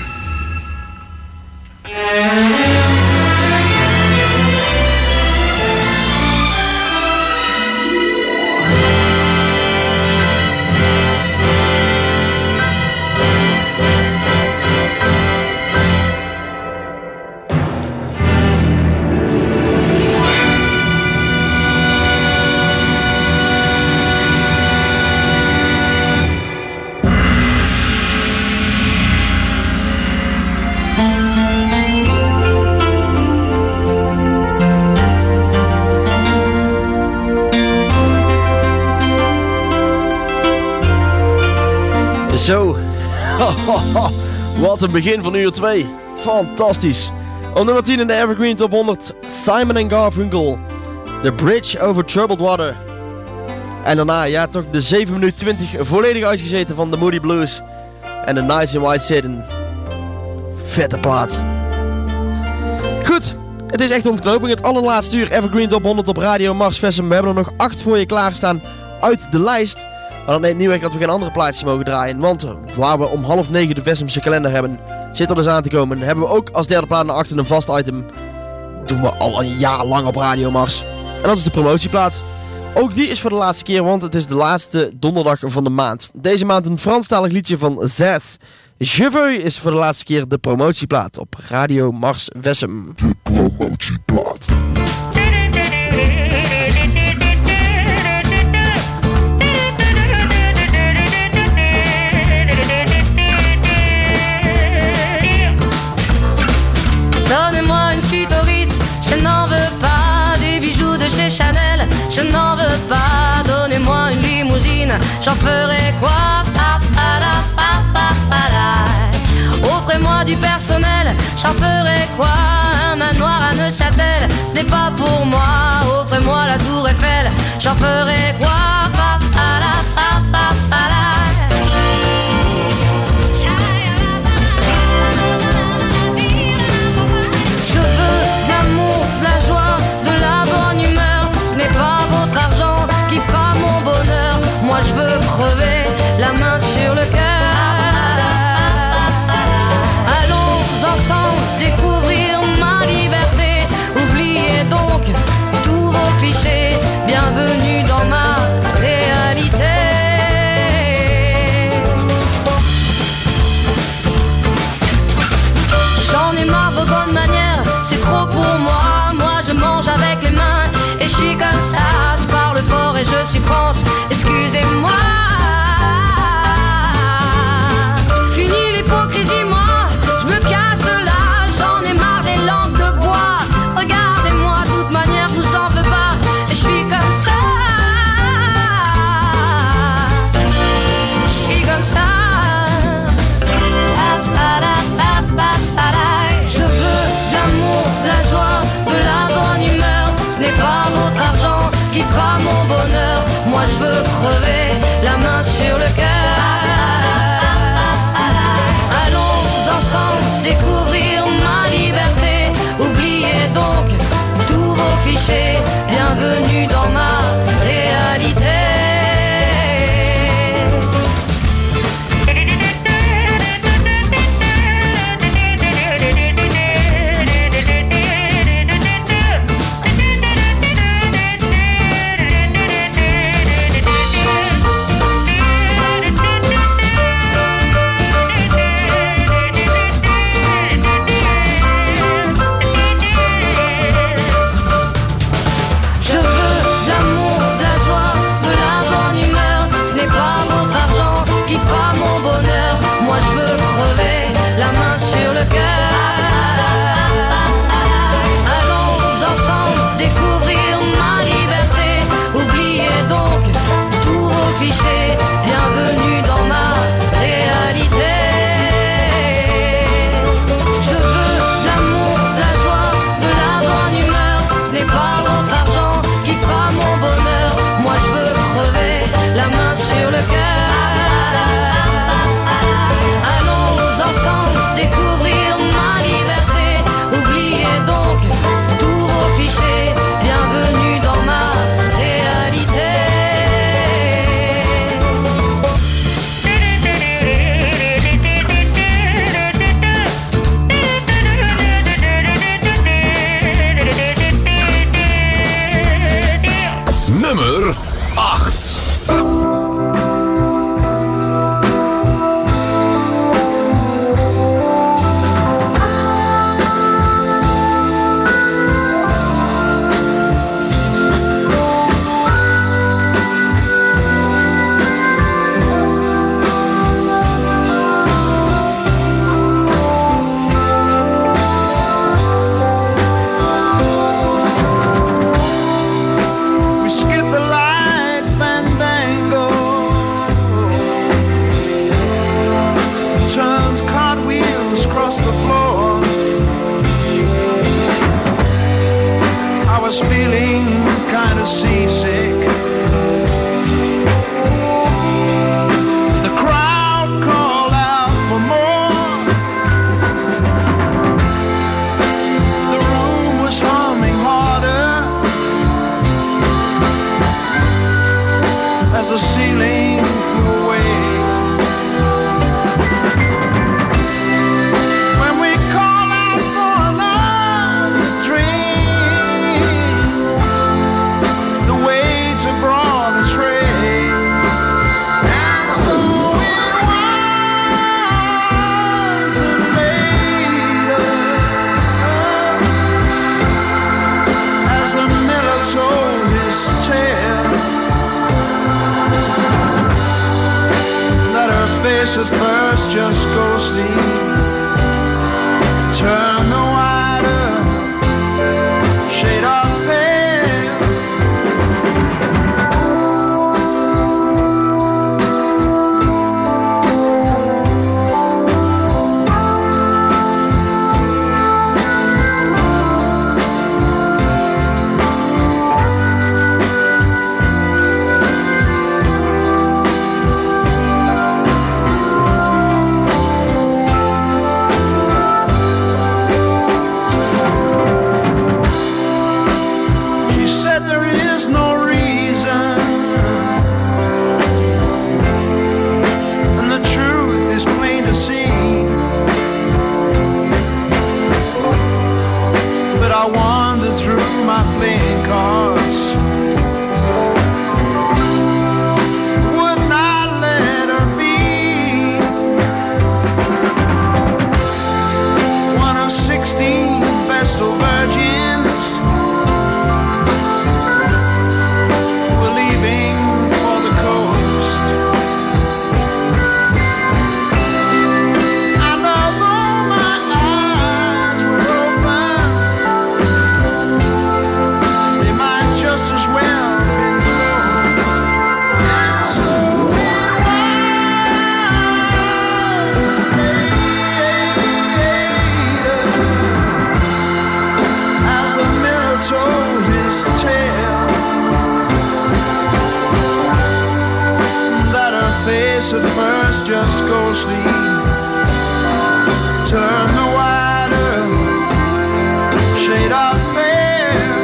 Zo, wat een begin van uur 2. Fantastisch. Op nummer 10 in de Evergreen Top 100, Simon & Garfunkel, The Bridge Over Troubled Water. En daarna, ja, toch de 7 minuten 20 volledig uitgezeten van de Moody Blues en de Nights in White Satin. Vette plaat. Goed, het is echt ontknoping. Het allerlaatste uur Evergreen Top 100 op Radio Mars Vessem. We hebben er nog 8 voor je klaarstaan uit de lijst. Maar dat neemt niet weg dat we geen andere plaatjes mogen draaien. Want waar we om 8:30 de Vessemse kalender hebben, zit er dus aan te komen. Hebben we ook als derde plaat naar achter een vast item. Doen we al een jaar lang op Radio Mars. En dat is de promotieplaat. Ook die is voor de laatste keer, want het is de laatste donderdag van de maand. Deze maand een Franstalig liedje van Zaz. Je veux is voor de laatste keer de promotieplaat op Radio Mars Vessem. De promotieplaat. Donnez-moi une suite au Ritz, je n'en veux pas. Des bijoux de chez Chanel, je n'en veux pas. Donnez-moi une limousine, j'en ferai quoi? Offrez-moi du personnel, j'en ferai quoi? Un manoir à Neuchâtel, ce n'est pas pour moi. Eiffel, j'en ferai quoi? Je veux de l'amour, de la joie, de la bonne humeur. Ce n'est pas votre argent qui fera mon bonheur. Moi je veux crever, la main sur le cœur. Allons ensemble découvrir ma liberté. Oubliez donc tous vos clichés. Bienvenue dans ma réalité. J'en ai marre de vos bonnes manières, c'est trop pour moi. Moi je mange avec les mains et je suis comme ça. Je parle fort et je suis France, excusez-moi. Fini l'hypocrisie, moi, je me casse de là. J'en ai marre des lampes de bois. Regardez-moi, de toute manière, je vous en veux pas. Et je suis comme ça. Je suis comme ça. Je veux de l'amour, de la joie, de la bonne humeur. Ce n'est pas votre argent qui fera mon bonheur. Moi je veux crever, la main sur le cœur. Allons ensemble découvrir ma liberté. Oubliez donc tous vos clichés. Bienvenue dans ma réalité. La main sur le cœur. Allons ensemble découvrir ma liberté. Oubliez donc tous vos clichés. Bienvenue dans ma réalité. Je veux de l'amour, de la joie, de la bonne humeur. Ce n'est pas votre argent qui fera mon bonheur. Moi je veux crever, la main sur le cœur. Ensemble découvrir ma liberté. Oubliez donc tous vos clichés. Bienvenue dans ma réalité. Nummer 8. Feeling kind of seasick. The crowd called out for more. The room was humming harder as the ceiling flew away. When we call out for another drink, the waiter brought a tray, and so it was that later, as the miller told his tale, that her face at first just ghostly turned no whiter shade of pale. I wander through my playing cards. Would not let her be one of 16 vestal virgins who were leaving for the coast. And although my eyes were open, they might just as well have been closed. And so it was later, as the mirror told his tale, that her face at first just ghostly turned the wider shade of pale.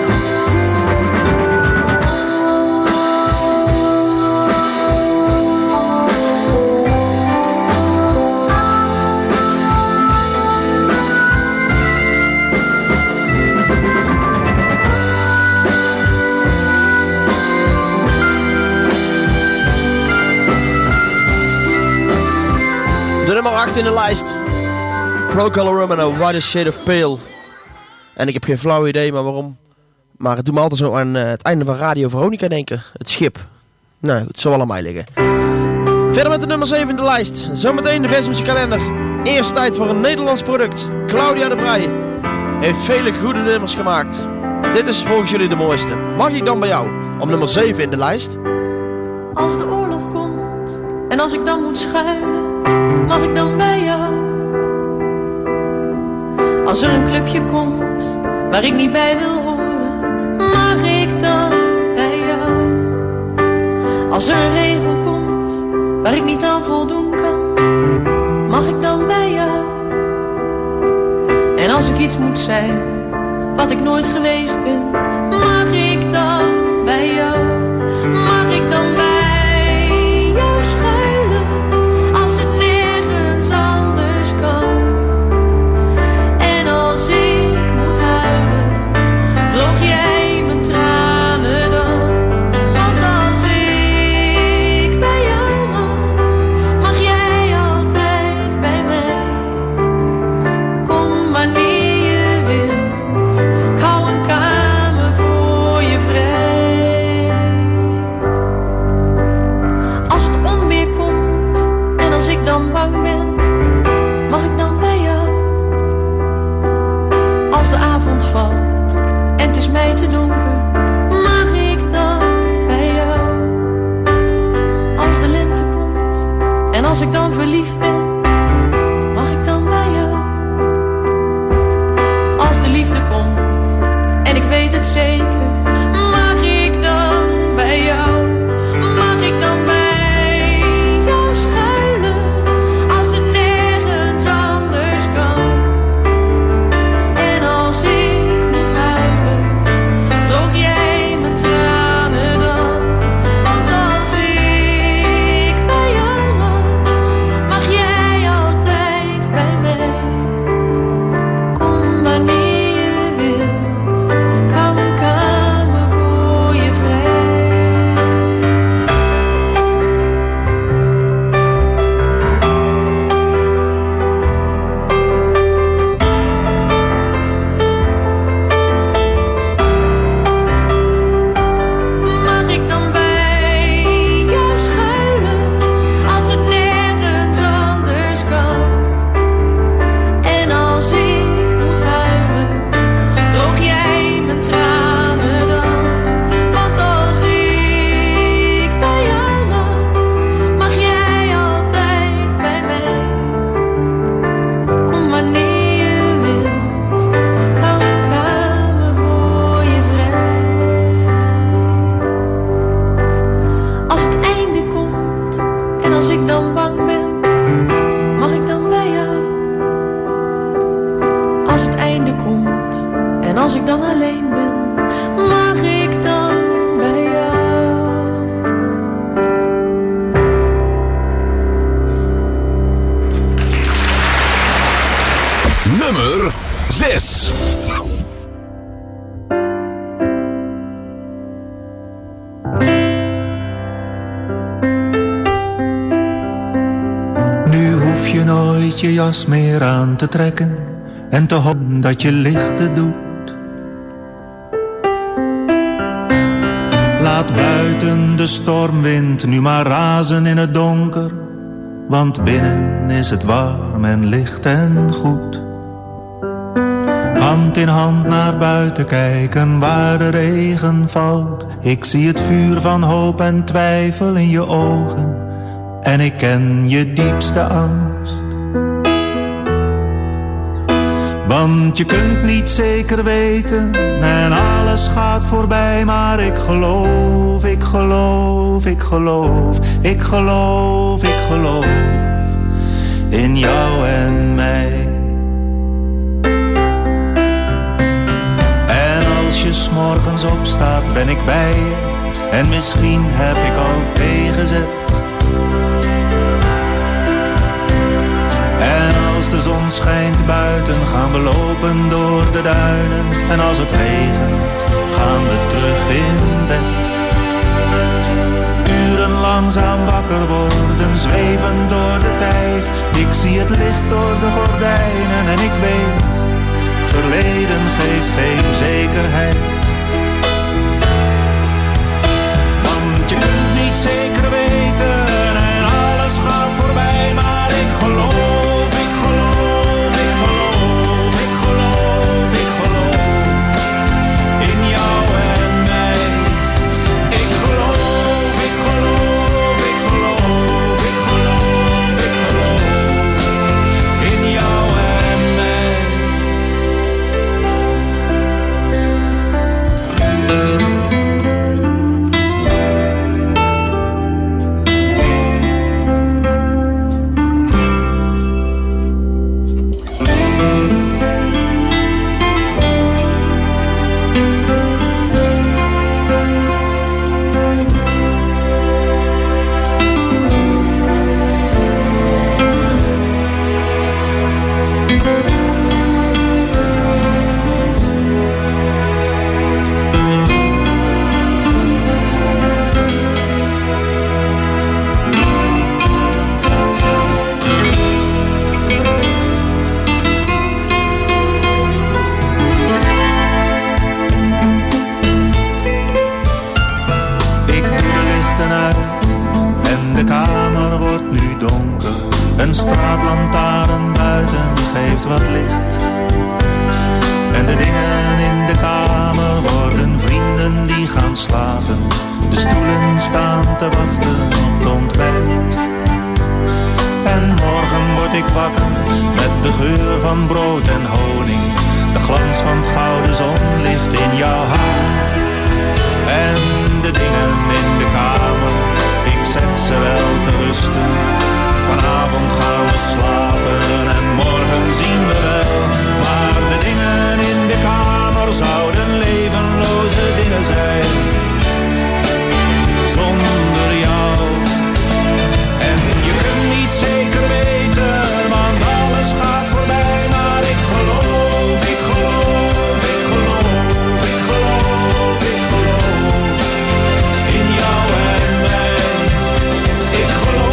De nummer 8 in de lijst. Procol Harum en A Whiter Shade of Pale. En ik heb geen flauw idee maar waarom. Maar het doet me altijd zo aan het einde van Radio Veronica denken. Het schip. Nou, het zal wel aan mij liggen. Verder met de nummer 7 in de lijst. Zometeen de Vesmische kalender. Eerst tijd voor een Nederlands product. Claudia de Breij heeft vele goede nummers gemaakt. Dit is volgens jullie de mooiste. Mag ik dan bij jou op nummer 7 in de lijst? Als de oorlog komt en als ik dan moet schuilen, mag ik dan bij jou? Als er een clubje komt waar ik niet bij wil horen, mag ik dan bij jou? Als er een regel komt waar ik niet aan voldoen kan, mag ik dan bij jou? En als ik iets moet zijn wat ik nooit geweest ben, mag ik dan bij jou? Mag ik dan bij jou schuilen als het nergens anders kan? En als ik moet huilen, droog jij mijn tranen dan? Want als ik bij jou mag jij altijd bij mij. Kom wanneer je wilt, ik hou een kamer voor je vrij. Als het onweer komt en als ik dan bang ben, mag ik dan bij jou? Als de avond valt en het is mij te donker, mag ik dan bij jou? Als de lente komt en als ik dan verliefd ben, mag ik dan bij jou? Als de liefde komt en ik weet het zeker, mag ik dan bij jou? Mag ik dan bij jou schuilen als het nergens anders kan? En als ik moet huilen, droog jij mijn tranen dan? Want als ik bij jou mag jij altijd bij mij. Kom wanneer je wilt, ik hou een kamer voor je vrij. Mag ik dan bij jou schuilen als het nergens anders kan? En als ik moet huilen, droog jij mijn tranen dan? Want als ik bij jou mag jij altijd bij mij. Kom wanneer je wilt, ik hou een kamer voor je vrij. Als het einde komt en als ik dan bang ben, mag ik dan bij jou? Als het einde komt en als ik dan alleen ben, mag ik dan bij jou? Nummer 6. niet je jas meer aan te trekken en te hopen dat je lichten doet. Laat buiten de stormwind nu maar razen in het donker, want binnen is het warm en licht en goed. Hand in hand naar buiten kijken waar de regen valt. Ik zie het vuur van hoop en twijfel in je ogen en ik ken je diepste angst. Want je kunt niet zeker weten en alles gaat voorbij, maar ik geloof, ik geloof, ik geloof, ik geloof, ik geloof in jou en mij. En als je 's morgens opstaat ben ik bij je en misschien heb ik al tegenzet. Als de zon schijnt buiten gaan we lopen door de duinen en als het regent gaan we terug in bed. Uren langzaam wakker worden, zweven door de tijd. Ik zie het licht door de gordijnen en ik weet, verleden geeft geen zekerheid. Want je kunt niet zeker weten en alles gaat voorbij, maar ik geloof. Een straatlantaarn buiten geeft wat licht. En de dingen in de kamer worden vrienden die gaan slapen. De stoelen staan te wachten op het ontbijt. En morgen word ik wakker met de geur van brood en honing. De glans van het gouden zonlicht in jouw haar. En de dingen in de kamer, ik zeg ze wel te rusten. Vanavond gaan we slapen en morgen zien we wel. Maar de dingen in de kamer zouden levenloze dingen zijn zonder jou. En je kunt niet zeker weten, want alles gaat voorbij. Maar ik geloof, ik geloof, ik geloof, ik geloof, ik geloof in jou en mij. Ik geloof.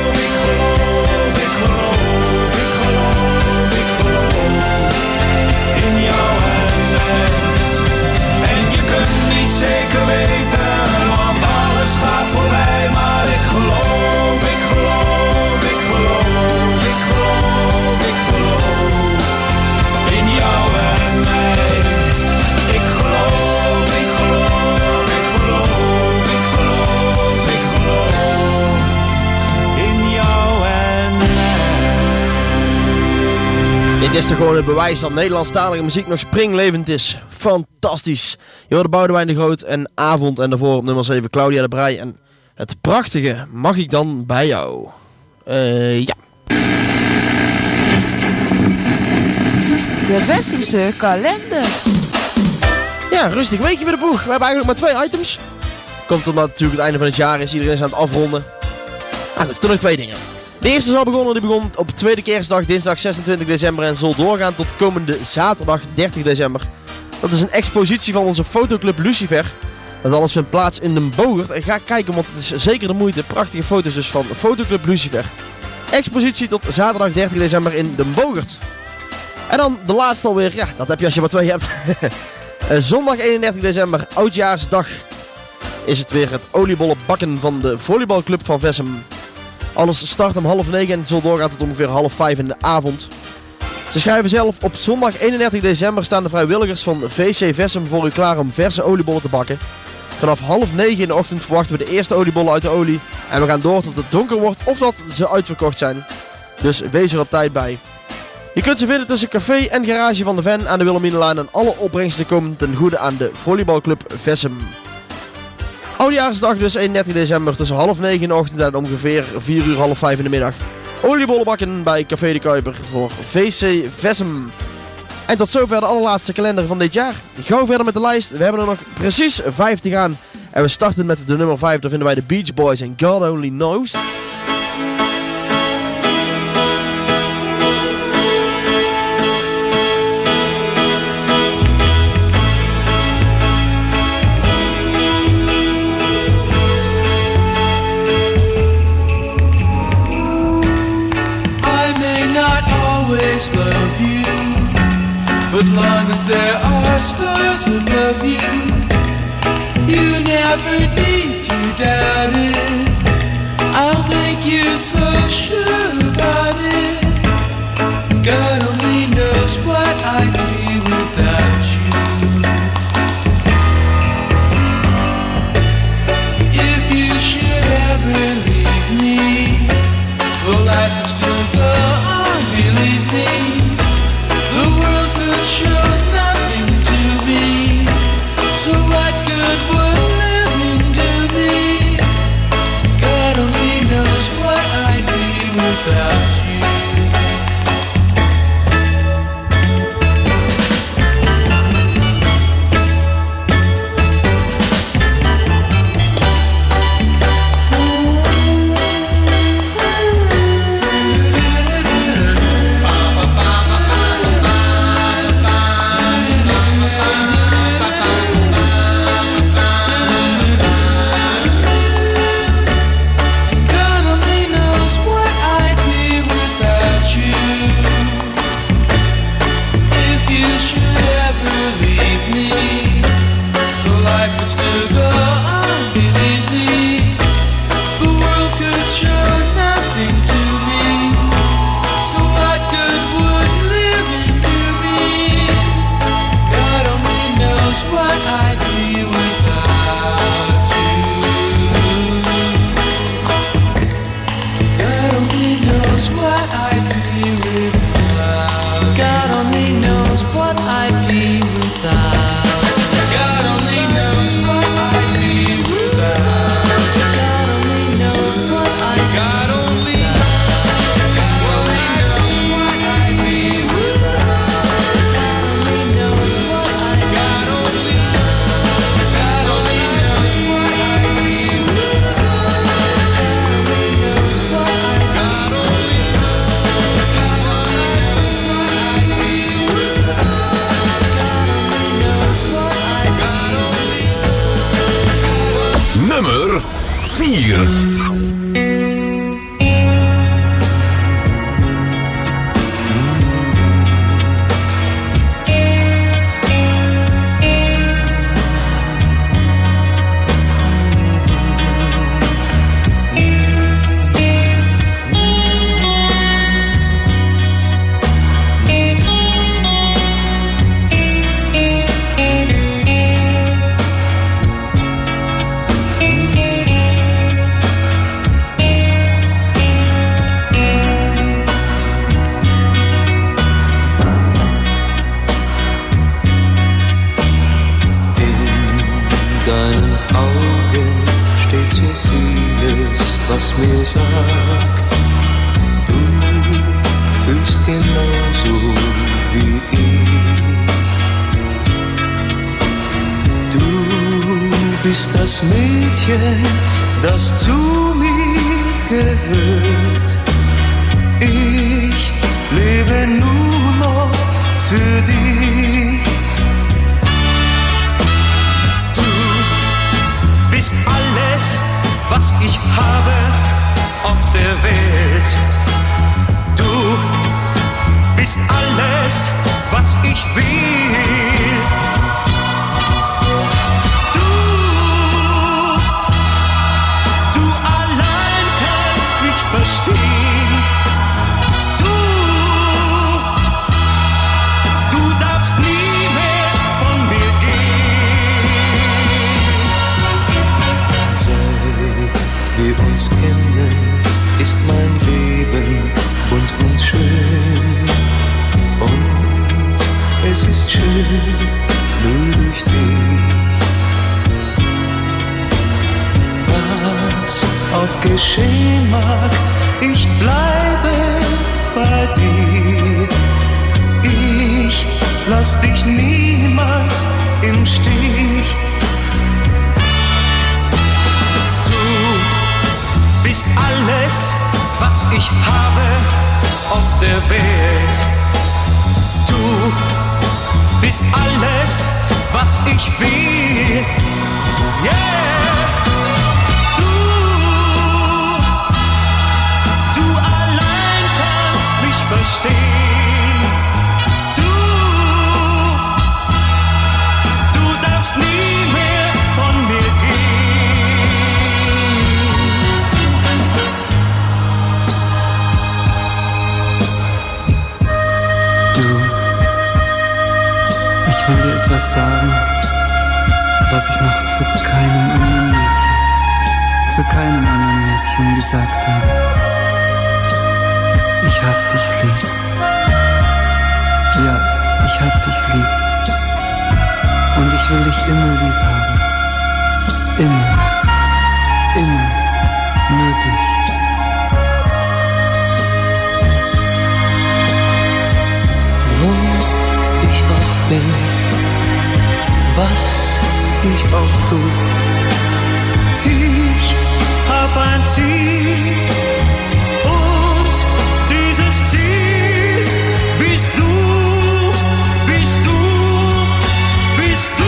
Zeker weten, want alles gaat voorbij. Maar ik geloof, ik geloof, ik geloof, ik geloof, ik geloof in jou en mij. Ik geloof, ik geloof, ik geloof, ik geloof, ik geloof in jou en mij. Dit is toch gewoon het bewijs dat Nederlandstalige muziek nog springlevend is. Fantastisch. Je hoorde Boudewijn de Groot en Avond en daarvoor op nummer 7 Claudia de Breij. En het prachtige Mag ik dan bij jou? Ja. De Wesselse kalender. Ja, rustig weekje voor de boeg. We hebben eigenlijk maar 2 items. Komt omdat het natuurlijk het einde van het jaar is. Iedereen is aan het afronden. Nou goed, er nog 2 dingen. De eerste is al begonnen. Die begon op tweede kerstdag, dinsdag 26 december. En zal doorgaan tot komende zaterdag 30 december. Dat is een expositie van onze fotoclub Lucifer. Dat alles vindt plaats in Den Bogert. En ga kijken, want het is zeker de moeite. Prachtige foto's dus van fotoclub Lucifer. Expositie tot zaterdag 30 december in Den Bogert. En dan de laatste alweer. Ja, dat heb je als je maar 2 hebt. Zondag 31 december, oudjaarsdag, is het weer het oliebollen bakken van de volleybalclub van Vessem. Alles start om 8:30 en het zal doorgaan tot ongeveer 4:30 in de avond. Ze schrijven zelf: op zondag 31 december staan de vrijwilligers van VC Vessem voor u klaar om verse oliebollen te bakken. Vanaf 8:30 in de ochtend verwachten we de eerste oliebollen uit de olie. En we gaan door tot het donker wordt of dat ze uitverkocht zijn. Dus wees er op tijd bij. Je kunt ze vinden tussen café en garage van de Ven aan de Wilhelminalaan. En alle opbrengsten komen ten goede aan de volleybalclub Vessem. Oudjaarsdag dus 31 december tussen 8:30 in de ochtend en ongeveer 4:00, 4:30 in de middag. Oliebollen bakken bij Café de Kuiper voor VC Vessem. En tot zover de allerlaatste kalender van dit jaar. Gauw verder met de lijst. We hebben er nog precies 5 te gaan. En we starten met de nummer 5. Daar vinden wij de Beach Boys en God Only Knows. Love you, but long as there are stars above you, you never need to doubt it. I'll make you so sure about it. God only knows what I'd be without you. If you should ever leave me, well, I could still go on, believe me. The world could show nothing to me. So what good would living do me? God only knows what I'd be without you. Nummer 4. Mir sagt, du fühlst genauso wie ich. Du bist das Mädchen, das zu mir gehört. Ich lebe nur noch für dich. Du bist alles, was ich habe auf der Welt. bist alles, was ich will. Du allein kannst mich verstehen. Du darfst nie mehr von mir gehen. Seit wir uns kennen, ist mein Leben bunt und schön. Und es ist schön, nur durch dich. Was auch geschehen mag, ich bleibe bei dir. Ich lass dich niemals im Stich. Du bist alles, was ich habe auf der Welt. Du bist alles, was ich will. Yeah! Du allein kannst mich verstehen. Du darfst nie mehr von mir Ich will dir etwas sagen, was ich noch zu keinem anderen Mädchen gesagt habe. Ich hab dich lieb. Ja, ich hab dich lieb. Und ich will dich immer lieb haben. Immer. Immer. Nur dich. Wo ich auch bin, was ich auch tu, ich hab ein Ziel und dieses Ziel bist du, bist du, bist du.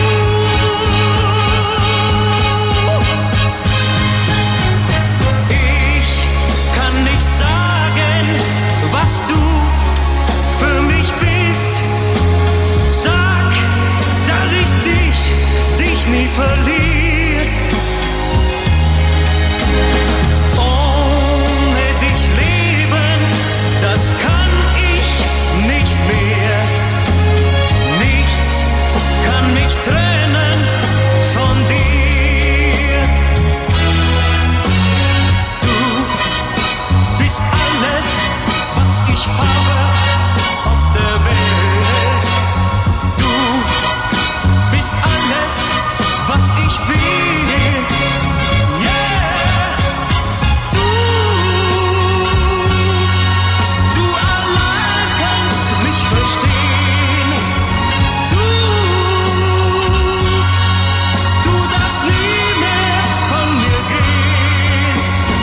Ich kann nicht sagen, was du für mich bist. Sag, dass ich dich nie verliere. Ohne dich leben, das kann ich nicht mehr. Nichts kann mich trennen von dir. Du bist alles, was ich habe auf der Welt. Du bist alles, was ich will. Yeah. Du allein kannst mich verstehen. Du darfst nie mehr von mir gehen.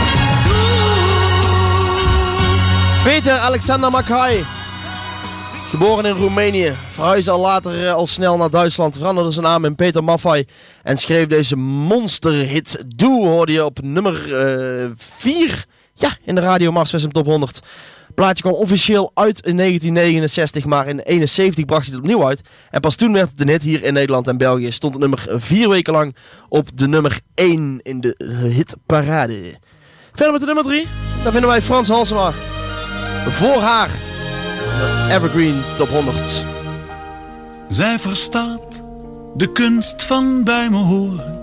Peter Alexander Mackay. Geboren in Roemenië, verhuisde al later al snel naar Duitsland, veranderde zijn naam in Peter Maffay en schreef deze monsterhit Doe, hoorde je op nummer 4 in de Radio Mars FM Top 100. Het plaatje kwam officieel uit in 1969, maar in 1971 bracht hij het opnieuw uit. En pas toen werd het een hit hier in Nederland en België. Stond het nummer 4 weken lang op de nummer 1 in de hitparade. Verder met de nummer 3, daar vinden wij Frans Halsema. Voor haar. Evergreen Top 100. Zij verstaat de kunst van bij me horen.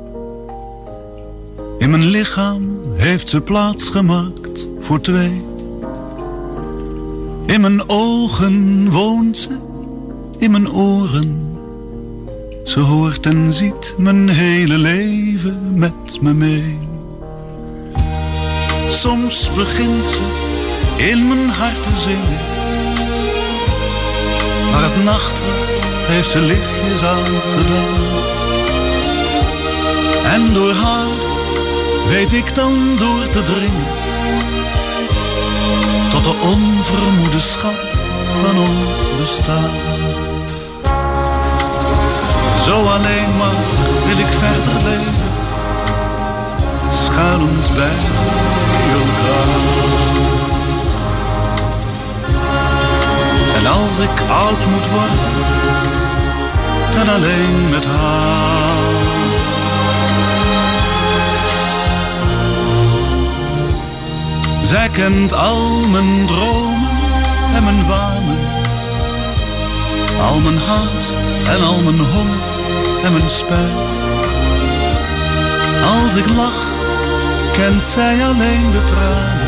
In mijn lichaam heeft ze plaats gemaakt voor twee. In mijn ogen woont ze, in mijn oren. Ze hoort en ziet mijn hele leven met me mee. Soms begint ze in mijn hart te zingen. Maar het nachtwacht heeft ze lichtjes aangedaan. En door haar weet ik dan door te dringen tot de onvermoede schat van ons bestaan. Zo alleen maar wil ik verder leven, schuilend bij elkaar. En En als ik oud moet worden, dan alleen met haar. Zij kent al mijn dromen en mijn wanen, al mijn haast en al mijn honger en mijn spijt. Als ik lach, kent zij alleen de tranen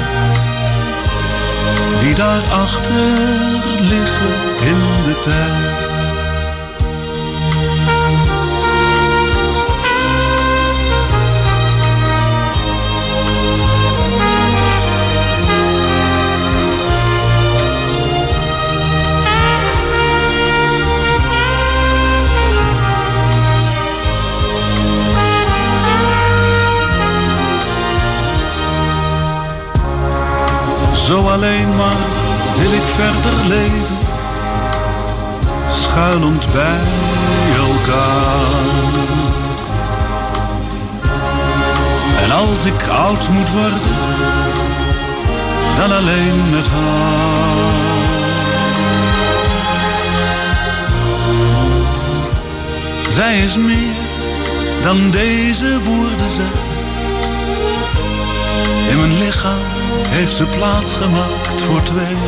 die daarachter liggen in de tijd. Zo alleen maar wil ik verder leven, schuilend bij elkaar. En als ik oud moet worden, dan alleen met haar. Zij is meer dan deze woorden zeggen. In mijn lichaam heeft ze plaats gemaakt voor twee.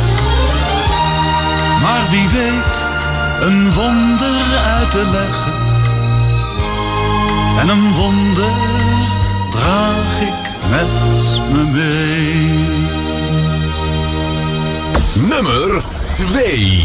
Maar wie weet een wonder uit te leggen. En een wonder draag ik met me mee. Nummer 2.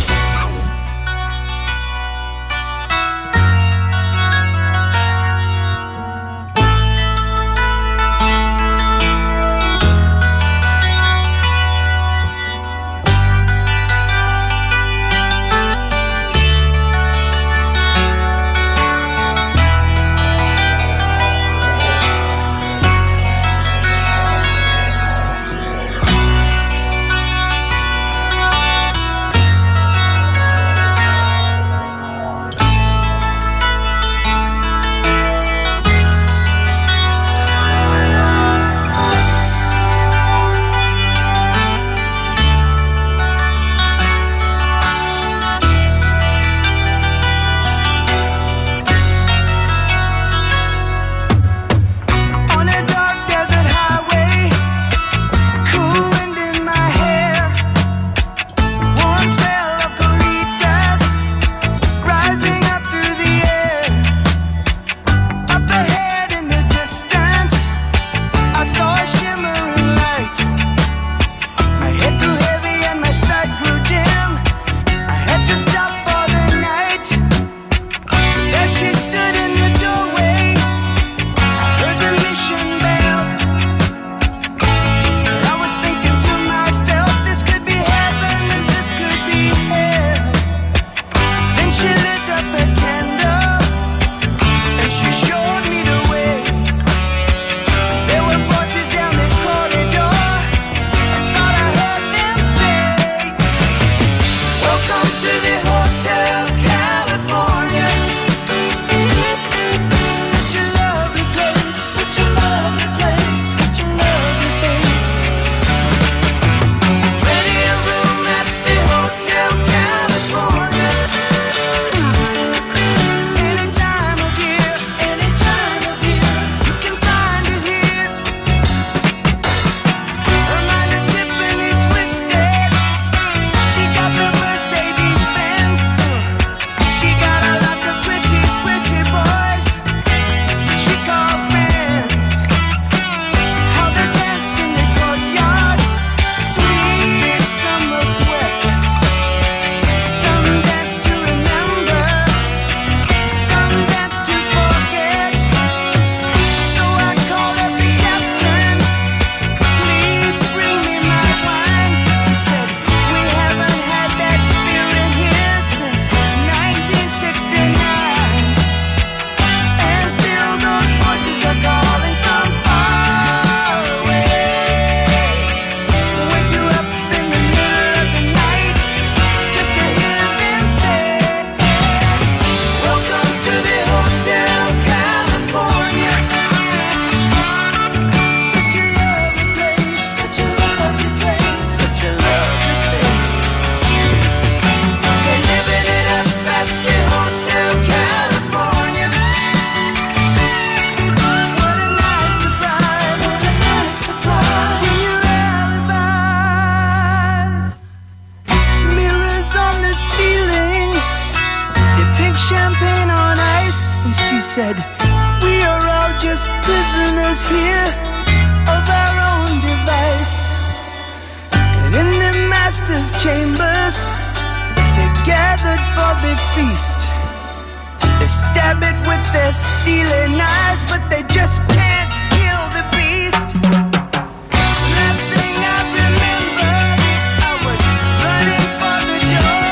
said, we are all just prisoners here of our own device. And in the master's chambers, they gathered for the feast. They stab it with their steely knives, but they just can't kill the beast. Last thing I remember, I was running for the door.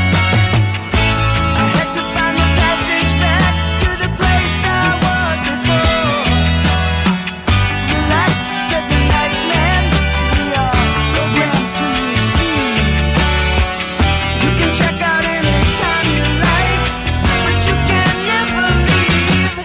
I had to find the passage back to the place I was before. Relax, said the nightman, we are programmed to receive. You can check out anytime you like, but you can never leave.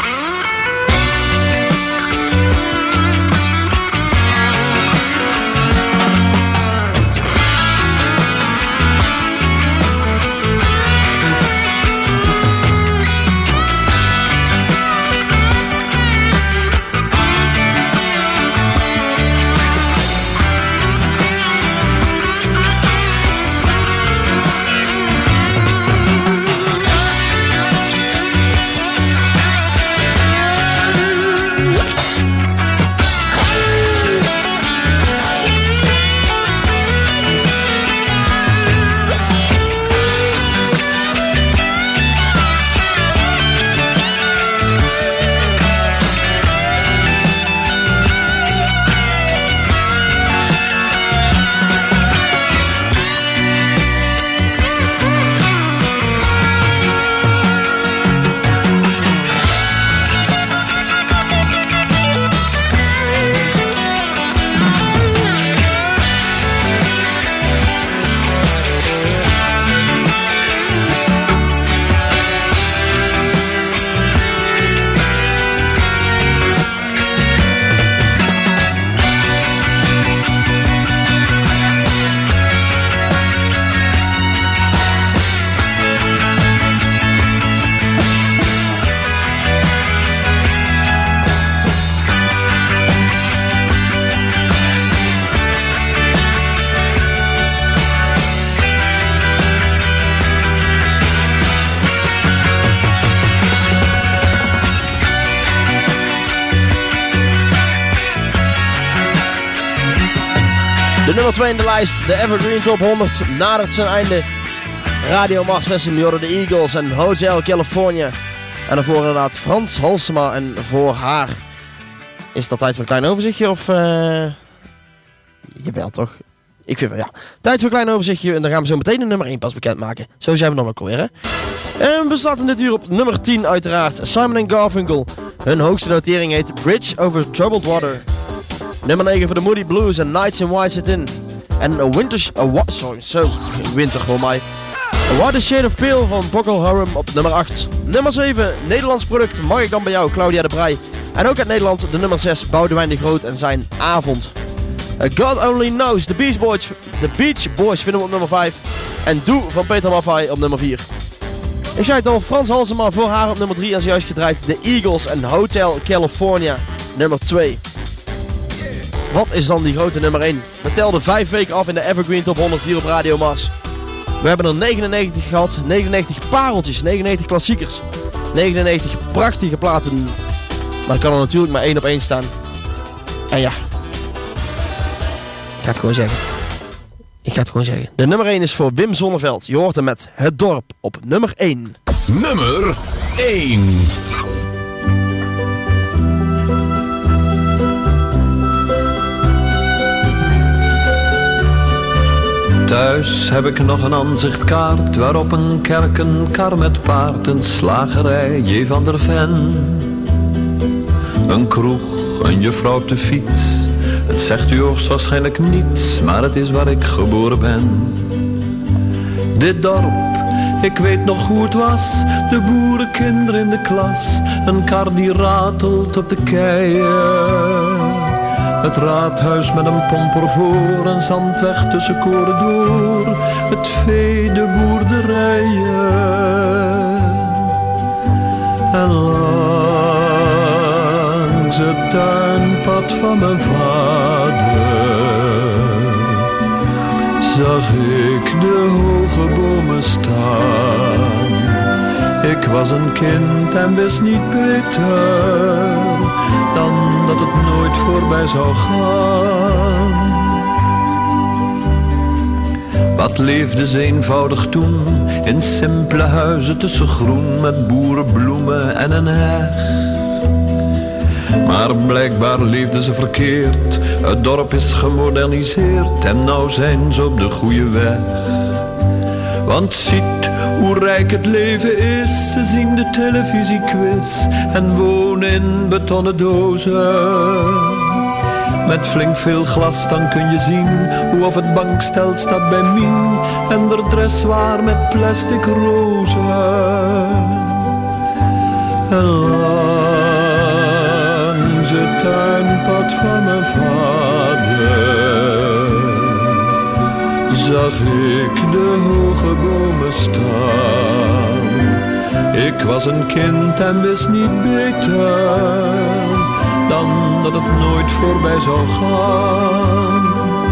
De nummer 2 in de lijst, de Evergreen Top 100, nadert zijn einde. Radio Mars Festival, de Eagles en Hotel California. En daarvoor inderdaad Frans Halsema en voor haar. Is dat tijd voor een klein overzichtje of... Jawel toch? Ik vind wel ja. Tijd voor een klein overzichtje en dan gaan we zo meteen de nummer 1 pas bekendmaken. Zo zijn we dan ook alweer hè. En we starten dit uur op nummer 10 uiteraard. Simon & Garfunkel. Hun hoogste notering heet Bridge Over Troubled Water. Nummer 9 voor de Moody Blues en Nights in White Sit In. En winter voor mij. A White Shade of Pale van Procol Harum op nummer 8. Nummer 7, Nederlands product, Mag ik dan bij jou, Claudia de Breij. En ook uit Nederland de nummer 6, Boudewijn de Groot en zijn Avond. God Only Knows, The Beach Boys vinden we op nummer 5. En Doe van Peter Maffay op nummer 4. Ik zei het al, Frans Halsema voor haar op nummer 3 en zojuist gedraaid The Eagles en Hotel California, nummer 2. Wat is dan die grote nummer 1? We telden 5 weken af in de Evergreen Top 100 hier op Radio Mars. We hebben er 99 gehad, 99 pareltjes, 99 klassiekers, 99 prachtige platen. Maar er kan er natuurlijk maar 1 op 1 staan. En ja, ik ga het gewoon zeggen. De nummer 1 is voor Wim Sonneveld. Je hoort hem met Het Dorp op nummer 1. Nummer 1. Thuis heb ik nog een aanzichtkaart waarop een kerk, een kar met paard, een slagerij, J. van der Ven. Een kroeg, een juffrouw op de fiets. Het zegt u hoogstwaarschijnlijk niets, maar het is waar ik geboren ben. Dit dorp, ik weet nog hoe het was, de boerenkinderen in de klas. Een kar die ratelt op de keien. Het raadhuis met een pomper voor, een zandweg tussen koren door. Het vee, de boerderijen. En langs het tuinpad van mijn vader zag ik de hoge bomen staan. Ik was een kind en wist niet beter dan dat het nooit voorbij zou gaan. Wat leefde ze eenvoudig toen, in simpele huizen tussen groen met boerenbloemen en een heg. Maar blijkbaar leefden ze verkeerd, het dorp is gemoderniseerd en nou zijn ze op de goede weg. Want ziet hoe rijk het leven is, ze zien de televisiequiz en wonen in betonnen dozen. Met flink veel glas dan kun je zien hoe of het bankstel staat bij Mien en de dressoir met plastic rozen. En langs het tuinpad van mijn vader zag ik de hoge bomen staan. Ik was een kind en wist niet beter dan dat het nooit voorbij zou gaan.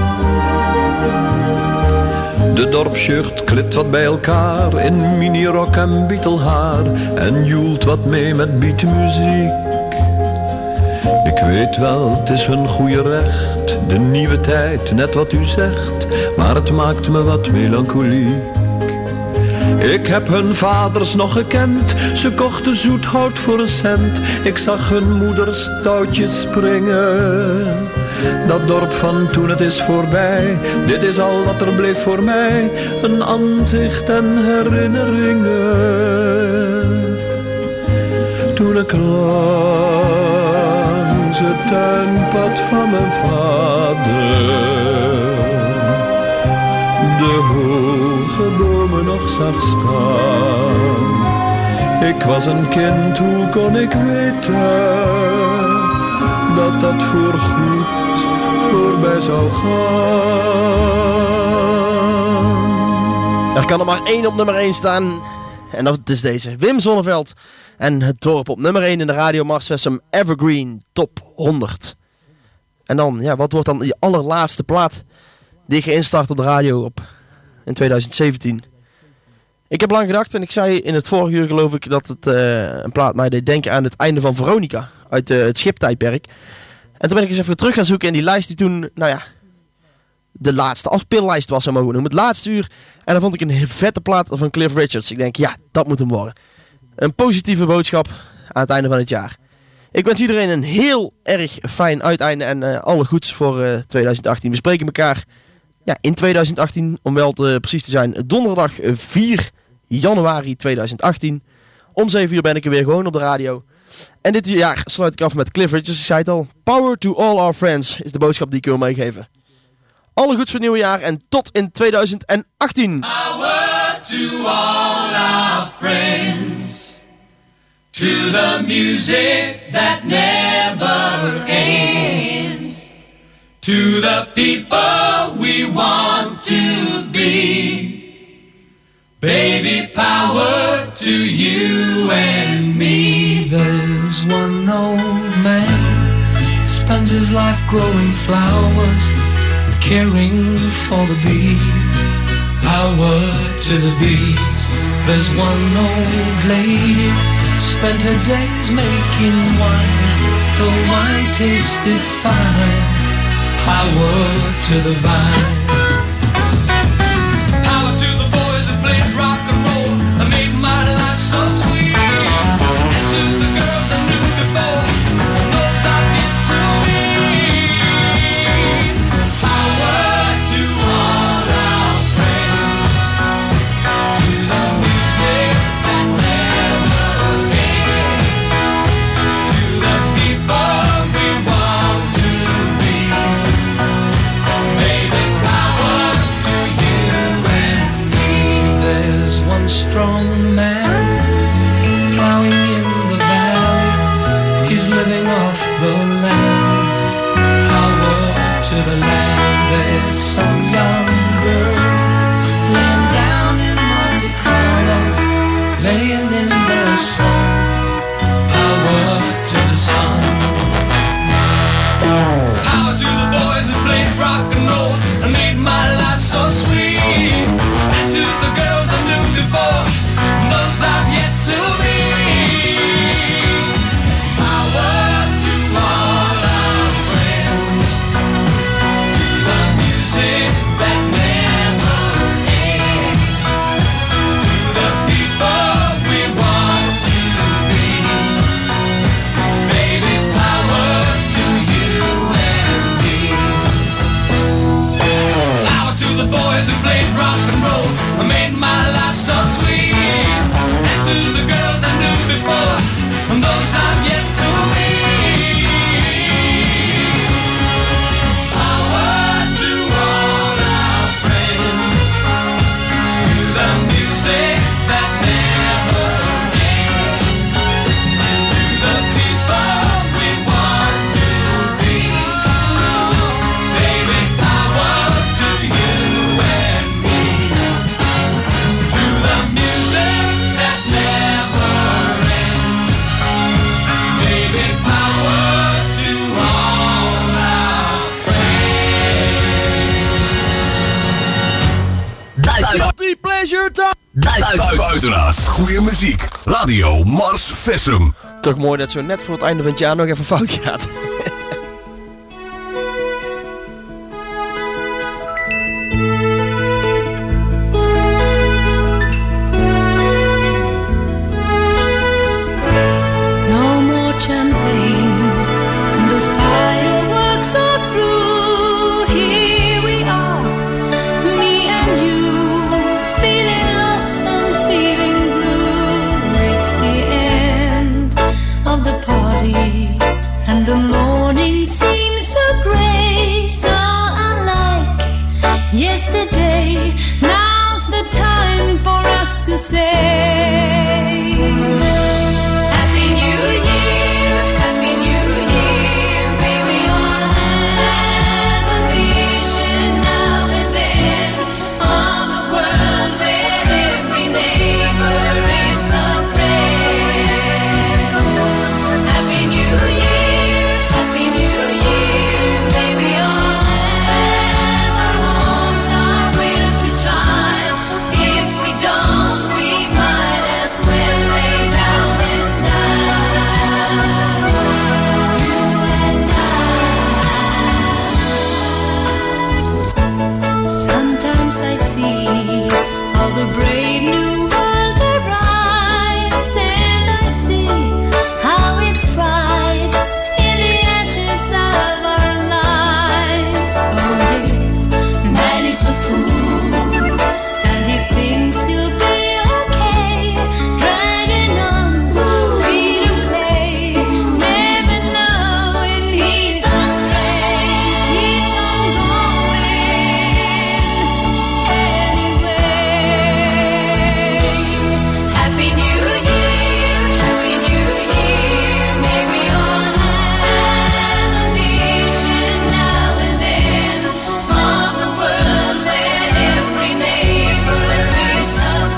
De dorpsjeugd klit wat bij elkaar in minirok en bietelhaar en joelt wat mee met beatmuziek. Ik weet wel, het is hun goede recht, de nieuwe tijd, net wat u zegt, maar het maakt me wat melancholiek. Ik heb hun vaders nog gekend, ze kochten zoethout voor een cent. Ik zag hun moeders touwtjes springen. Dat dorp van toen, het is voorbij, dit is al wat er bleef voor mij. Een aanzicht en herinneringen. Toen ik langs het tuinpad van mijn vader de hoge bomen nog zag staan. Ik was een kind, hoe kon ik weten dat dat voorgoed voorbij zou gaan? Er kan er maar één op nummer 1 staan en dat is deze. Wim Sonneveld en het dorp op nummer 1 in de Radio Mars Versum Evergreen Top 100. En dan, ja, wat wordt dan die allerlaatste plaat die je instart op de radio op in 2017. Ik heb lang gedacht en ik zei in het vorige uur geloof ik dat het een plaat mij deed denken aan het einde van Veronica uit het Schiptijdperk. En toen ben ik eens even terug gaan zoeken in die lijst die toen, nou ja, de laatste afspeellijst was, zou mogen noemen. Het laatste uur. En dan vond ik een vette plaat van Cliff Richards. Ik denk, ja, dat moet hem worden. Een positieve boodschap aan het einde van het jaar. Ik wens iedereen een heel erg fijn uiteinde en alle goeds voor 2018. We spreken elkaar in 2018, om wel precies te zijn, donderdag 4 januari 2018. Om 7 uur ben ik er weer gewoon op de radio. En dit jaar sluit ik af met Cliff Richards. Ik zei het al, power to all our friends is de boodschap die ik wil meegeven. Alle goeds voor het nieuwe jaar en tot in 2018. Power to all our friends. To the music that never ends. To the people we want to be. Baby, power to you and me. There's one old man, spends his life growing flowers and caring for the bees. Power to the bees. There's one old lady, spent her days making wine. The wine tasted fine. Power to the vine. Power to the boys that played rock and roll and made my life so sweet. And to the girls I knew before, those I've yet to meet. Power to all our friends. To the music that never ends. To the people we want to be. Baby, power to you and me. There's one strong man plowing in the valley. He's living off the land. Power to the land. There's some young girl laying down in Monte Carlo, laying in the sun. Power to the sun. Power to the boys that played rock and roll and made my life so sweet. And to the girls I knew before, those I've yet to is your time. Buitenaars, goede muziek. Radio Mars Vessum. Toch mooi dat zo net voor het einde van het jaar nog even fout gaat. No more champagne, and the fireworks are through. Here we are, me and you, feeling lost and feeling blue. It's the end of the party, and the morning seems so grey, so unlike yesterday. Now's the time for us to say Happy New Year, Happy New Year. May we all have a vision now and then of a world where every neighbor is a friend. Happy New Year, Happy New Year. May we all have our homes, our will to try. If we don't, we might as well lay down and die. You and I. Sometimes I see how the brave new world arrives, and I see how it thrives in the ashes of our lives. Oh yes, man is a fool, and he thinks he'll be okay, dragging on, freedom play, never knowing he's astray, keeps on going anyway. Happy New Year, Happy New Year. May we all have a vision now and then of the world where every neighbor is a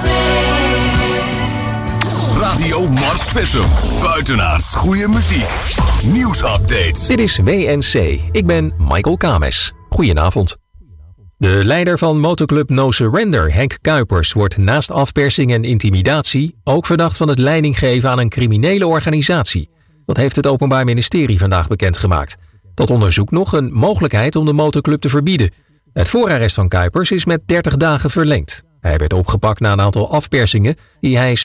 friend. Radio Mars Vessum. Buitenaars, goede muziek. Nieuwsupdates. Dit is WNC. Ik ben Michael Kames. Goedenavond. De leider van motorclub No Surrender, Henk Kuipers, wordt naast afpersing en intimidatie ook verdacht van het leidinggeven aan een criminele organisatie. Dat heeft het Openbaar Ministerie vandaag bekendgemaakt. Dat onderzoekt nog een mogelijkheid om de motorclub te verbieden. Het voorarrest van Kuipers is met 30 dagen verlengd. Hij werd opgepakt na een aantal afpersingen die hij